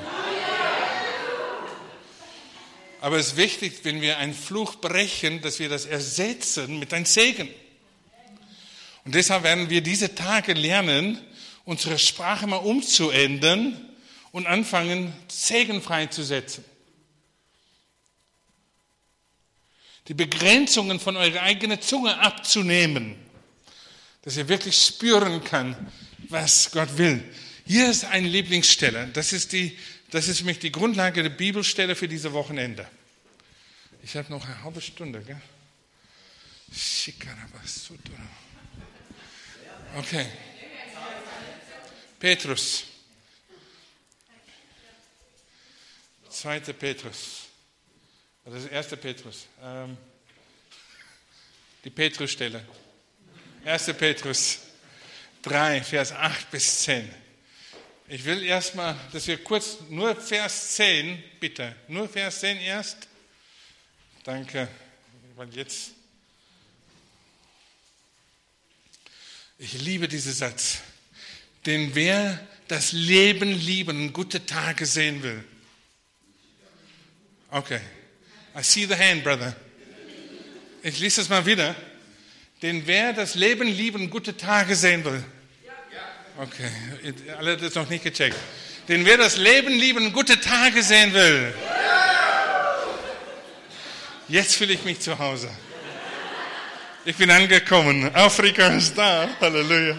S1: Aber es ist wichtig, wenn wir einen Fluch brechen, dass wir das ersetzen mit einem Segen. Und deshalb werden wir diese Tage lernen, unsere Sprache mal umzuändern und anfangen, Segen freizusetzen. Die Begrenzungen von eurer eigenen Zunge abzunehmen, dass ihr wirklich spüren kann, was Gott will. Hier ist eine Lieblingsstelle. Das ist, die, das ist für mich die Grundlage der Bibelstelle für diese Wochenende. Ich habe noch eine halbe Stunde, gell? Okay. Petrus. Zweiter Petrus. Das ist erster Petrus. Ähm, die Petrusstelle. erster Petrus drei, Vers acht bis zehn. Ich will erstmal, dass wir kurz nur Vers zehn, bitte, nur Vers zehn erst. Danke, weil jetzt. Ich liebe diesen Satz. Denn wer das Leben lieben und gute Tage sehen will. Okay. I see the hand, brother. Ich lese es mal wieder. Denn wer das Leben lieben und gute Tage sehen will. Okay, alle haben das noch nicht gecheckt. Denn wer das Leben lieben und gute Tage sehen will. Jetzt fühle ich mich zu Hause. Ich bin angekommen. Afrika ist da. Halleluja.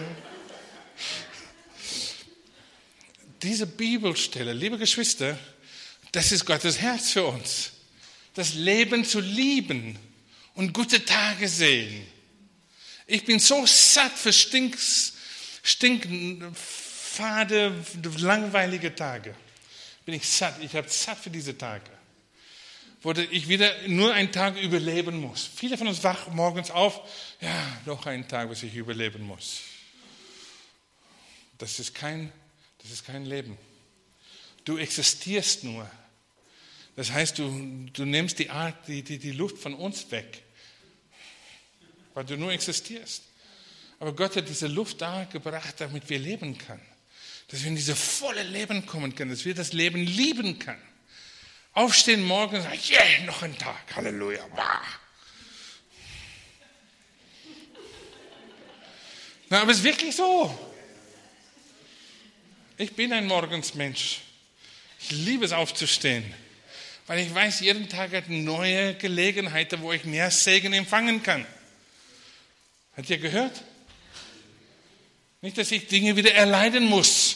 S1: Diese Bibelstelle, liebe Geschwister, das ist Gottes Herz für uns. Das Leben zu lieben und gute Tage sehen. Ich bin so satt für stinks, stinkende, fade, langweilige Tage. bin ich satt. Ich habe satt für diese Tage, wo ich wieder nur einen Tag überleben muss. Viele von uns wachen morgens auf, ja, noch einen Tag, was ich überleben muss. Das ist kein, das ist kein Leben. Du existierst nur. Das heißt, du, du nimmst die, Art, die, die, die Luft von uns weg, weil du nur existierst. Aber Gott hat diese Luft da gebracht, damit wir leben können. Dass wir in diese volle Leben kommen können, dass wir das Leben lieben können. Aufstehen morgen und sagen, yeah, noch ein Tag, Halleluja. Wow. Na, aber es ist wirklich so. Ich bin ein Morgensmensch. Ich liebe es aufzustehen, weil ich weiß, jeden Tag hat neue Gelegenheiten, wo ich mehr Segen empfangen kann. Habt ihr gehört? Nicht, dass ich Dinge wieder erleiden muss.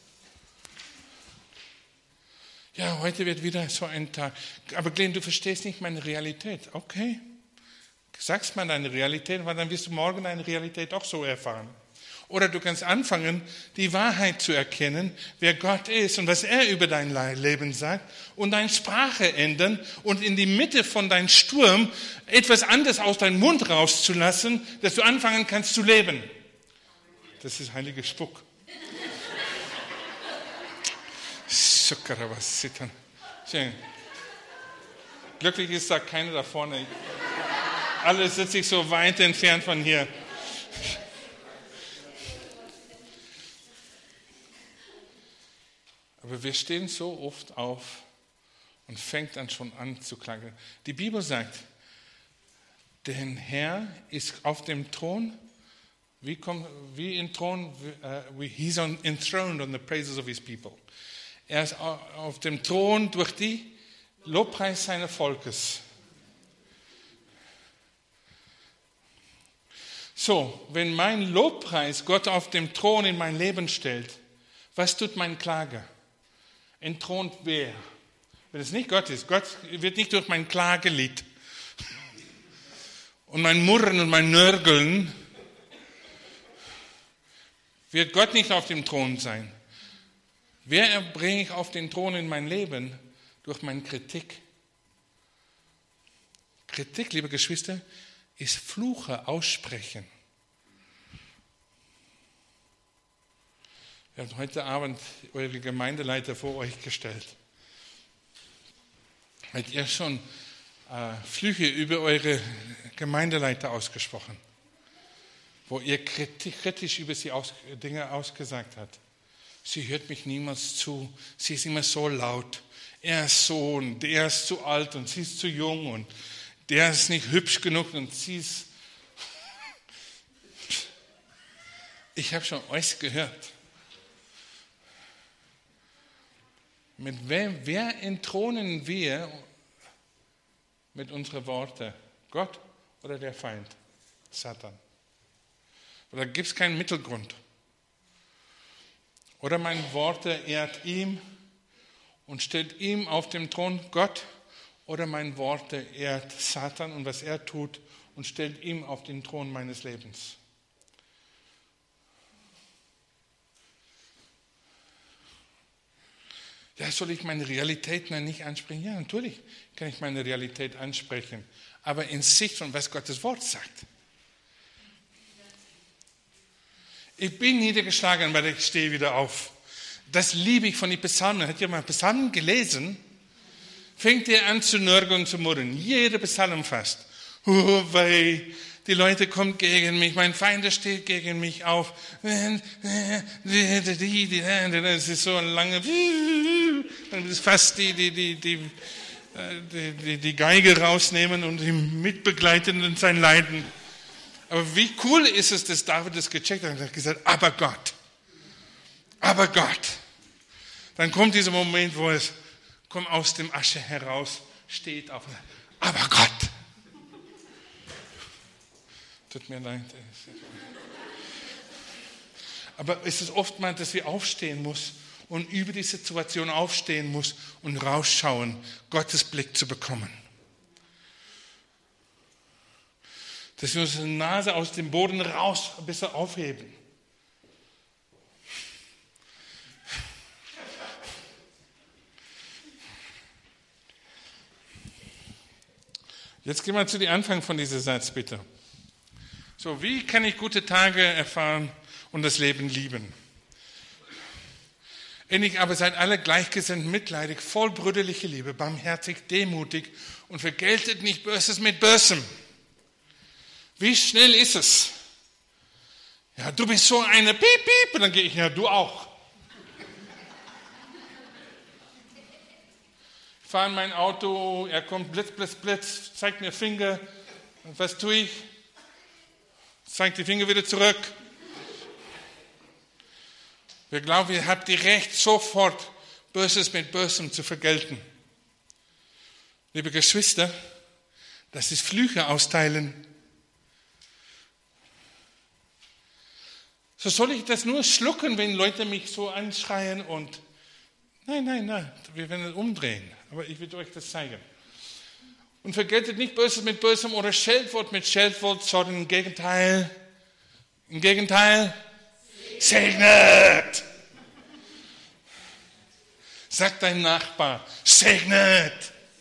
S1: Ja, heute wird wieder so ein Tag. Aber Glenn, du verstehst nicht meine Realität. Okay, sag's mal deine Realität, weil dann wirst du morgen deine Realität auch so erfahren. Oder du kannst anfangen, die Wahrheit zu erkennen, wer Gott ist und was er über dein Leben sagt und deine Sprache ändern und in die Mitte von deinem Sturm etwas anderes aus deinem Mund rauszulassen, dass du anfangen kannst zu leben. Das ist heiliger Spuck. Glücklich ist da keiner da vorne. Alle sitzen sich so weit entfernt von hier. Aber wir stehen so oft auf und fängt dann schon an zu klagen. Die Bibel sagt, der Herr ist auf dem Thron, wie, kommt, wie in Thron, uh, he's on, enthroned on the praises of his people. Er ist auf dem Thron durch die Lobpreis seines Volkes. So, wenn mein Lobpreis Gott auf dem Thron in mein Leben stellt, was tut mein Klage? Entthront wer? Wenn es nicht Gott ist, Gott wird nicht durch mein Klagelied und mein Murren und mein Nörgeln, wird Gott nicht auf dem Thron sein. Wer bringe ich auf den Thron in mein Leben? Durch meine Kritik. Kritik, liebe Geschwister, ist Fluche aussprechen. Wir haben heute Abend eure Gemeindeleiter vor euch gestellt. Habt ihr schon äh, Flüche über eure Gemeindeleiter ausgesprochen, wo ihr kritisch über sie aus, Dinge ausgesagt habt? Sie hört mich niemals zu, sie ist immer so laut. Er ist so und der ist zu alt und sie ist zu jung und der ist nicht hübsch genug und sie ist... Ich habe schon euch gehört. Mit wem, wer entthronen wir mit unseren Worten? Gott oder der Feind? Satan. Oder gibt es keinen Mittelgrund? Oder meine Worte ehrt ihm und stellt ihm auf dem Thron Gott? Oder meine Worte ehrt Satan und was er tut und stellt ihm auf den Thron meines Lebens? Ja, soll ich meine Realität nicht ansprechen? Ja, natürlich kann ich meine Realität ansprechen, aber in Sicht von was Gottes Wort sagt. Ich bin niedergeschlagen, weil ich stehe wieder auf. Das liebe ich von den Psalmen. Hat ihr mal Psalmen gelesen? Fängt ihr an zu nörgeln und zu murren. Jeder Psalm fast. Oh, wei. Die Leute kommen gegen mich, mein Feind steht gegen mich auf. Das ist so ein lange, das ist fast die, die, die, die, die, die Geige rausnehmen und ihn mitbegleiten in sein Leiden. Aber wie cool ist es, dass David das gecheckt hat und hat gesagt, aber Gott, aber Gott. Dann kommt dieser Moment, wo es kommt aus dem Asche heraus, steht auf, aber Gott. Tut mir leid. Aber es ist oftmals, dass wir aufstehen müssen und über die Situation aufstehen muss und rausschauen, Gottes Blick zu bekommen. Dass wir unsere Nase aus dem Boden raus ein bisschen aufheben. Jetzt gehen wir zu dem Anfang von diesem Satz, bitte. So, wie kann ich gute Tage erfahren und das Leben lieben? Endlich aber seid alle gleichgesinnt, mitleidig, voll brüderliche Liebe, barmherzig, demutig und vergeltet nicht Böses mit Bösem. Wie schnell ist es? Ja, du bist so eine Piep, Piep, und dann gehe ich, ja, du auch. Ich fahre in mein Auto, er kommt, blitz, blitz, blitz, zeigt mir Finger. Und was tue ich? Zeigt die Finger wieder zurück. Wir glauben, ihr habt die Recht, sofort Böses mit Bösem zu vergelten. Liebe Geschwister, das ist Flüche austeilen. So soll ich das nur schlucken, wenn Leute mich so anschreien und nein, nein, nein, wir werden es umdrehen. Aber ich will euch das zeigen. Und vergeltet nicht Böses mit Bösem oder Scheldwort mit Scheldwort, sondern im Gegenteil, im Gegenteil, segnet. Sag deinem Nachbar, segnet.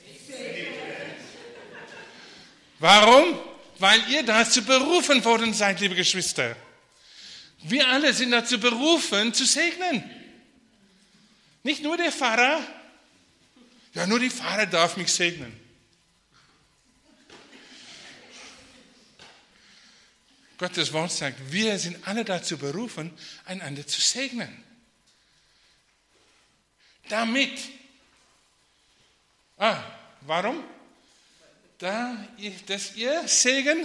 S1: Warum? Weil ihr dazu berufen worden seid, liebe Geschwister. Wir alle sind dazu berufen, zu segnen. Nicht nur der Pfarrer. Ja, nur die Pfarrer darf mich segnen. Gottes Wort sagt, wir sind alle dazu berufen, einander zu segnen. Damit. Ah, warum? Da, dass ihr Segen.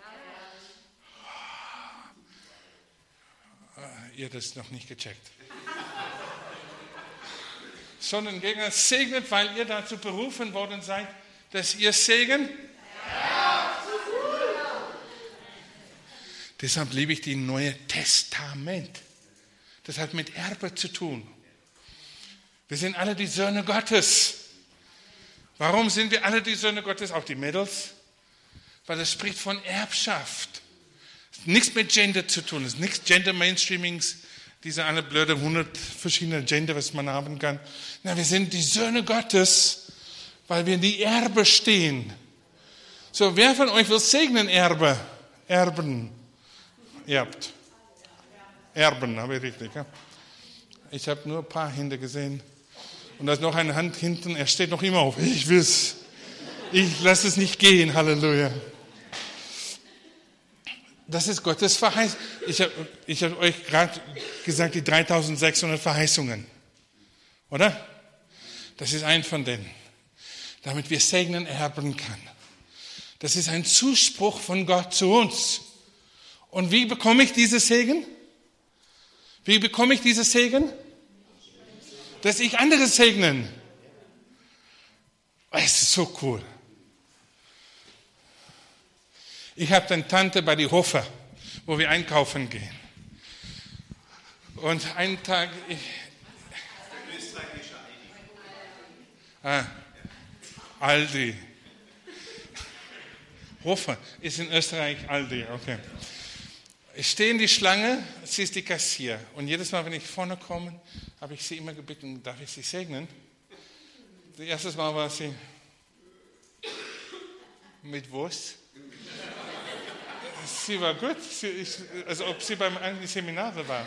S1: Ah, ihr habt das noch nicht gecheckt. Sondern Gegner segnet, weil ihr dazu berufen worden seid, dass ihr Segen. Deshalb liebe ich die Neue Testament. Das hat mit Erbe zu tun. Wir sind alle die Söhne Gottes. Warum sind wir alle die Söhne Gottes? Auch die Mädels? Weil es spricht von Erbschaft. Nichts mit Gender zu tun. Es ist nichts Gender Mainstreamings. Diese alle blöde hundert verschiedene Gender, was man haben kann. Na, wir sind die Söhne Gottes, weil wir in die Erbe stehen. So, wer von euch will segnen Erbe? Erben. Erbt. Erben, habe ich richtig. Ja? Ich habe nur ein paar Hände gesehen. Und da ist noch eine Hand hinten, er steht noch immer auf. Ich will es. Ich lasse es nicht gehen, Halleluja. Das ist Gottes Verheißung. Ich habe ich hab euch gerade gesagt, die dreitausendsechshundert Verheißungen. Oder? Das ist ein von denen. Damit wir Segnen erben können. Das ist ein Zuspruch von Gott zu uns. Und wie bekomme ich diese Segen? Wie bekomme ich diese Segen? Dass ich andere segnen. Es ist so cool. Ich habe eine Tante bei die Hofer, wo wir einkaufen gehen. Und einen Tag... Ich, ah, Aldi. Hofer ist in Österreich Aldi, okay. Ich stehe in die Schlange, sie ist die Kassier. Und jedes Mal, wenn ich vorne komme, habe ich sie immer gebeten, darf ich sie segnen? Das erste Mal war sie mit Wurst. Sie war gut, sie, ich, also ob sie beim Seminar war.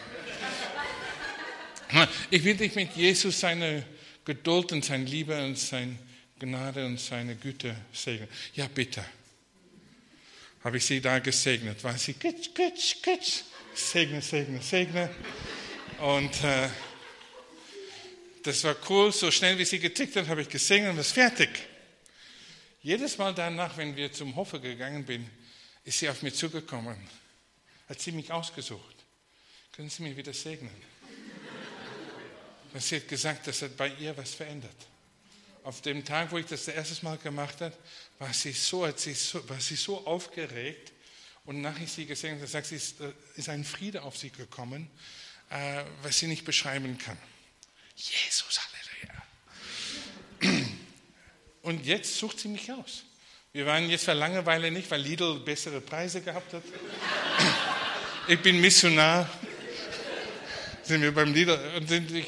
S1: Ich will dich mit Jesus seine Geduld und seine Liebe und seine Gnade und seine Güte segnen. Ja, bitte. Habe ich sie da gesegnet. War sie, kitsch, kitsch, kitsch. Segne, segne, segne. Und äh, das war cool. So schnell wie sie getickt hat, habe ich gesegnet und ist fertig. Jedes Mal danach, wenn wir zum Hofe gegangen sind, ist sie auf mich zugekommen. Hat sie mich ausgesucht. Können Sie mich wieder segnen? Und sie hat gesagt, das hat bei ihr was verändert. Auf dem Tag, wo ich das das erste Mal gemacht habe, war sie so, hat sie so, war sie so aufgeregt. Und nachdem ich sie gesehen habe, sagt sie, ist, ist ein Friede auf sie gekommen, äh, was sie nicht beschreiben kann. Jesus, Halleluja. Und jetzt sucht sie mich aus. Wir waren jetzt für Langeweile nicht, weil Lidl bessere Preise gehabt hat. Ich bin Missionar. Sind wir beim Lidl und sind, ich,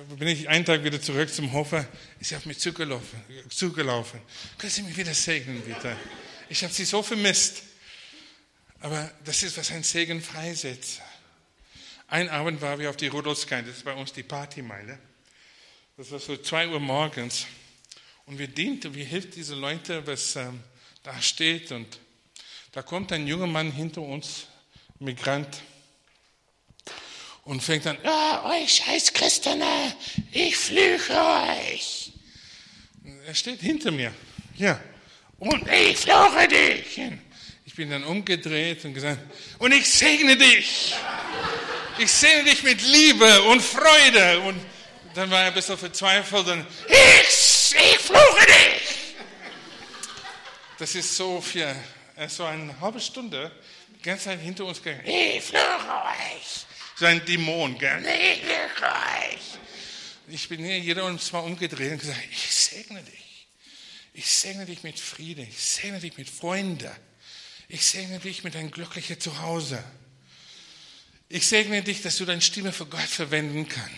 S1: bin ich einen Tag wieder zurück zum Hofer, ist sie auf mich zugelaufen. zugelaufen. Können Sie mich wieder segnen, bitte? Ich habe sie so vermisst. Aber das ist, was ein Segen freisetzt. Ein Abend waren wir auf die Rudolfskite, das ist bei uns die Partymeile. Das war so zwei Uhr morgens. Und wir dienten, wir helfen diese Leute, was ähm, da steht. Und da kommt ein junger Mann hinter uns, Migrant, und fängt an, ja, euch scheiß Christene, ich flüche euch. Er steht hinter mir, ja, und ich fluche dich. Ich bin dann umgedreht und gesagt, und ich segne dich. Ich segne dich mit Liebe und Freude. Und dann war er ein bisschen verzweifelt und ich, ich fluche dich. Das ist so für so eine halbe Stunde die ganze Zeit hinter uns gegangen. Ich fluche euch. So ein Dämon, gell? Ich fluche euch. Ich bin hier jeder uns mal umgedreht und gesagt, ich segne dich. Ich segne dich mit Friede. Ich segne dich mit Freunden. Ich segne dich mit einem glücklichen Zuhause. Ich segne dich, dass du deine Stimme für Gott verwenden kannst.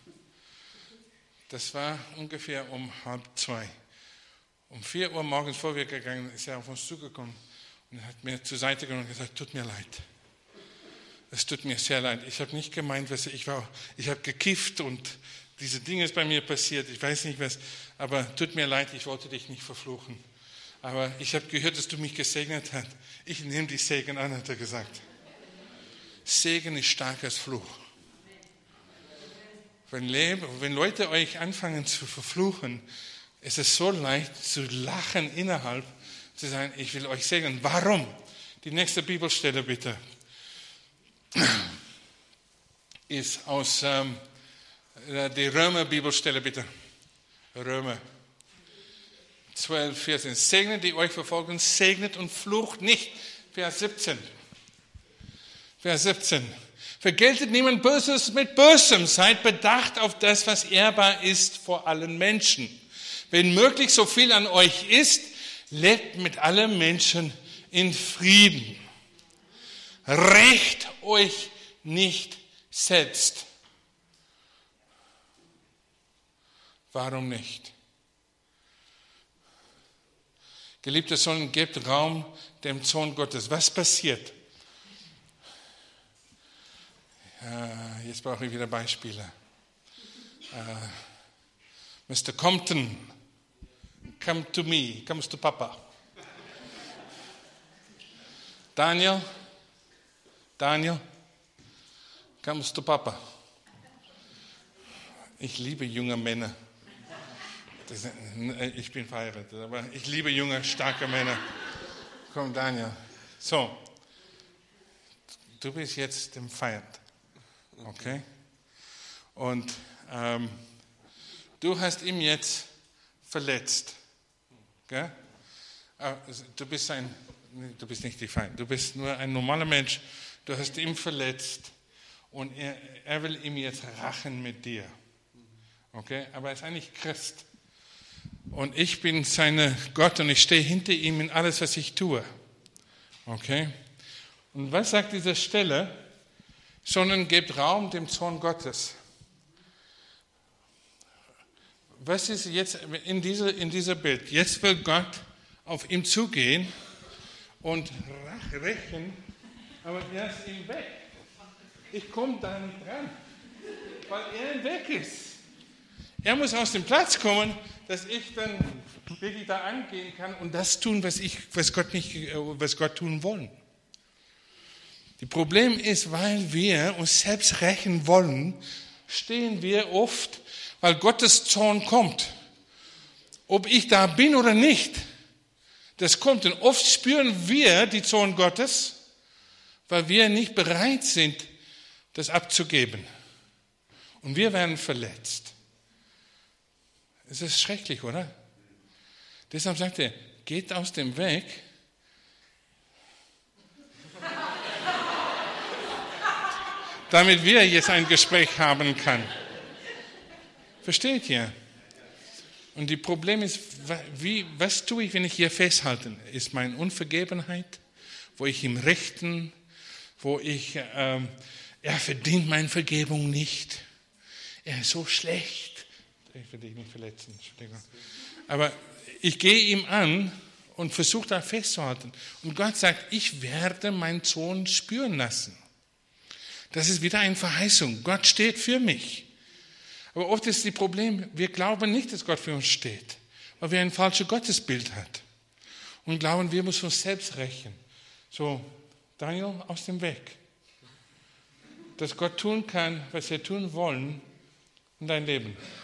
S1: Das war ungefähr um halb zwei. Um vier Uhr morgens, bevor wir gegangen sind, ist er auf uns zugekommen und hat mir zur Seite genommen und gesagt, tut mir leid. Es tut mir sehr leid. Ich habe nicht gemeint, was ich war. Ich habe gekifft und diese Dinge ist bei mir passiert. Ich weiß nicht was, aber tut mir leid, ich wollte dich nicht verfluchen. Aber ich habe gehört, dass du mich gesegnet hast. Ich nehme die Segen an, hat er gesagt. Segen ist stärker als Fluch. Wenn, wenn Leute euch anfangen zu verfluchen, ist es so leicht zu lachen innerhalb, zu sagen, ich will euch segnen. Warum? Die nächste Bibelstelle bitte. Ist aus ähm, die Römer-Bibelstelle bitte. Römer zwölf, vierzehn. Segnet, die euch verfolgen, segnet und flucht nicht. Vers siebzehn. Vers siebzehn. Vergeltet niemand Böses mit Bösem, seid bedacht auf das, was ehrbar ist vor allen Menschen. Wenn möglich so viel an euch ist, lebt mit allen Menschen in Frieden. Rächt euch nicht selbst. Warum nicht? Geliebte Sohn, gebt Raum dem Sohn Gottes. Was passiert? Ja, jetzt brauche ich wieder Beispiele. Uh, Mister Compton, come to me, comes to Papa. Daniel, Daniel, comes to Papa. Ich liebe junge Männer. Das, ich bin verheiratet, aber ich liebe junge, starke Männer. Komm, Daniel. So, du bist jetzt dem Feind. Okay? Und ähm, du hast ihn jetzt verletzt. Gell? Du bist ein, du bist nicht die Feind, du bist nur ein normaler Mensch. Du hast ihn verletzt und er, er will ihm jetzt rachen mit dir. Okay? Aber er ist eigentlich Christ. Und ich bin sein Gott und ich stehe hinter ihm in alles, was ich tue. Okay? Und was sagt diese Stelle? Sondern gebt Raum dem Zorn Gottes. Was ist jetzt in dieser, in dieser Bild? Jetzt will Gott auf ihn zugehen und rächen, aber er ist ihm weg. Ich komme da nicht dran, weil er weg ist. Er muss aus dem Platz kommen, dass ich dann wirklich da angehen kann und das tun, was, ich, was, Gott, nicht, was Gott tun wollen. Das Problem ist, weil wir uns selbst rächen wollen, stehen wir oft, weil Gottes Zorn kommt. Ob ich da bin oder nicht, das kommt. Und oft spüren wir die Zorn Gottes, weil wir nicht bereit sind, das abzugeben. Und wir werden verletzt. Es ist schrecklich, oder? Deshalb sagt er, geht aus dem Weg. Damit wir jetzt ein Gespräch haben können. Versteht ihr? Und das Problem ist, wie, was tue ich, wenn ich hier festhalte? Ist meine Unvergebenheit, wo ich ihm richten, wo ich, ähm, er verdient meine Vergebung nicht. er ist so schlecht. Ich will dich nicht verletzen, Entschuldigung. Aber ich gehe ihm an und versuche da festzuhalten. Und Gott sagt, ich werde meinen Sohn spüren lassen. Das ist wieder eine Verheißung. Gott steht für mich. Aber oft ist das Problem, wir glauben nicht, dass Gott für uns steht, weil wir ein falsches Gottesbild haben. Und glauben, wir müssen uns selbst rächen. So, Daniel, aus dem Weg. Dass Gott tun kann, was wir tun wollen in dein Leben.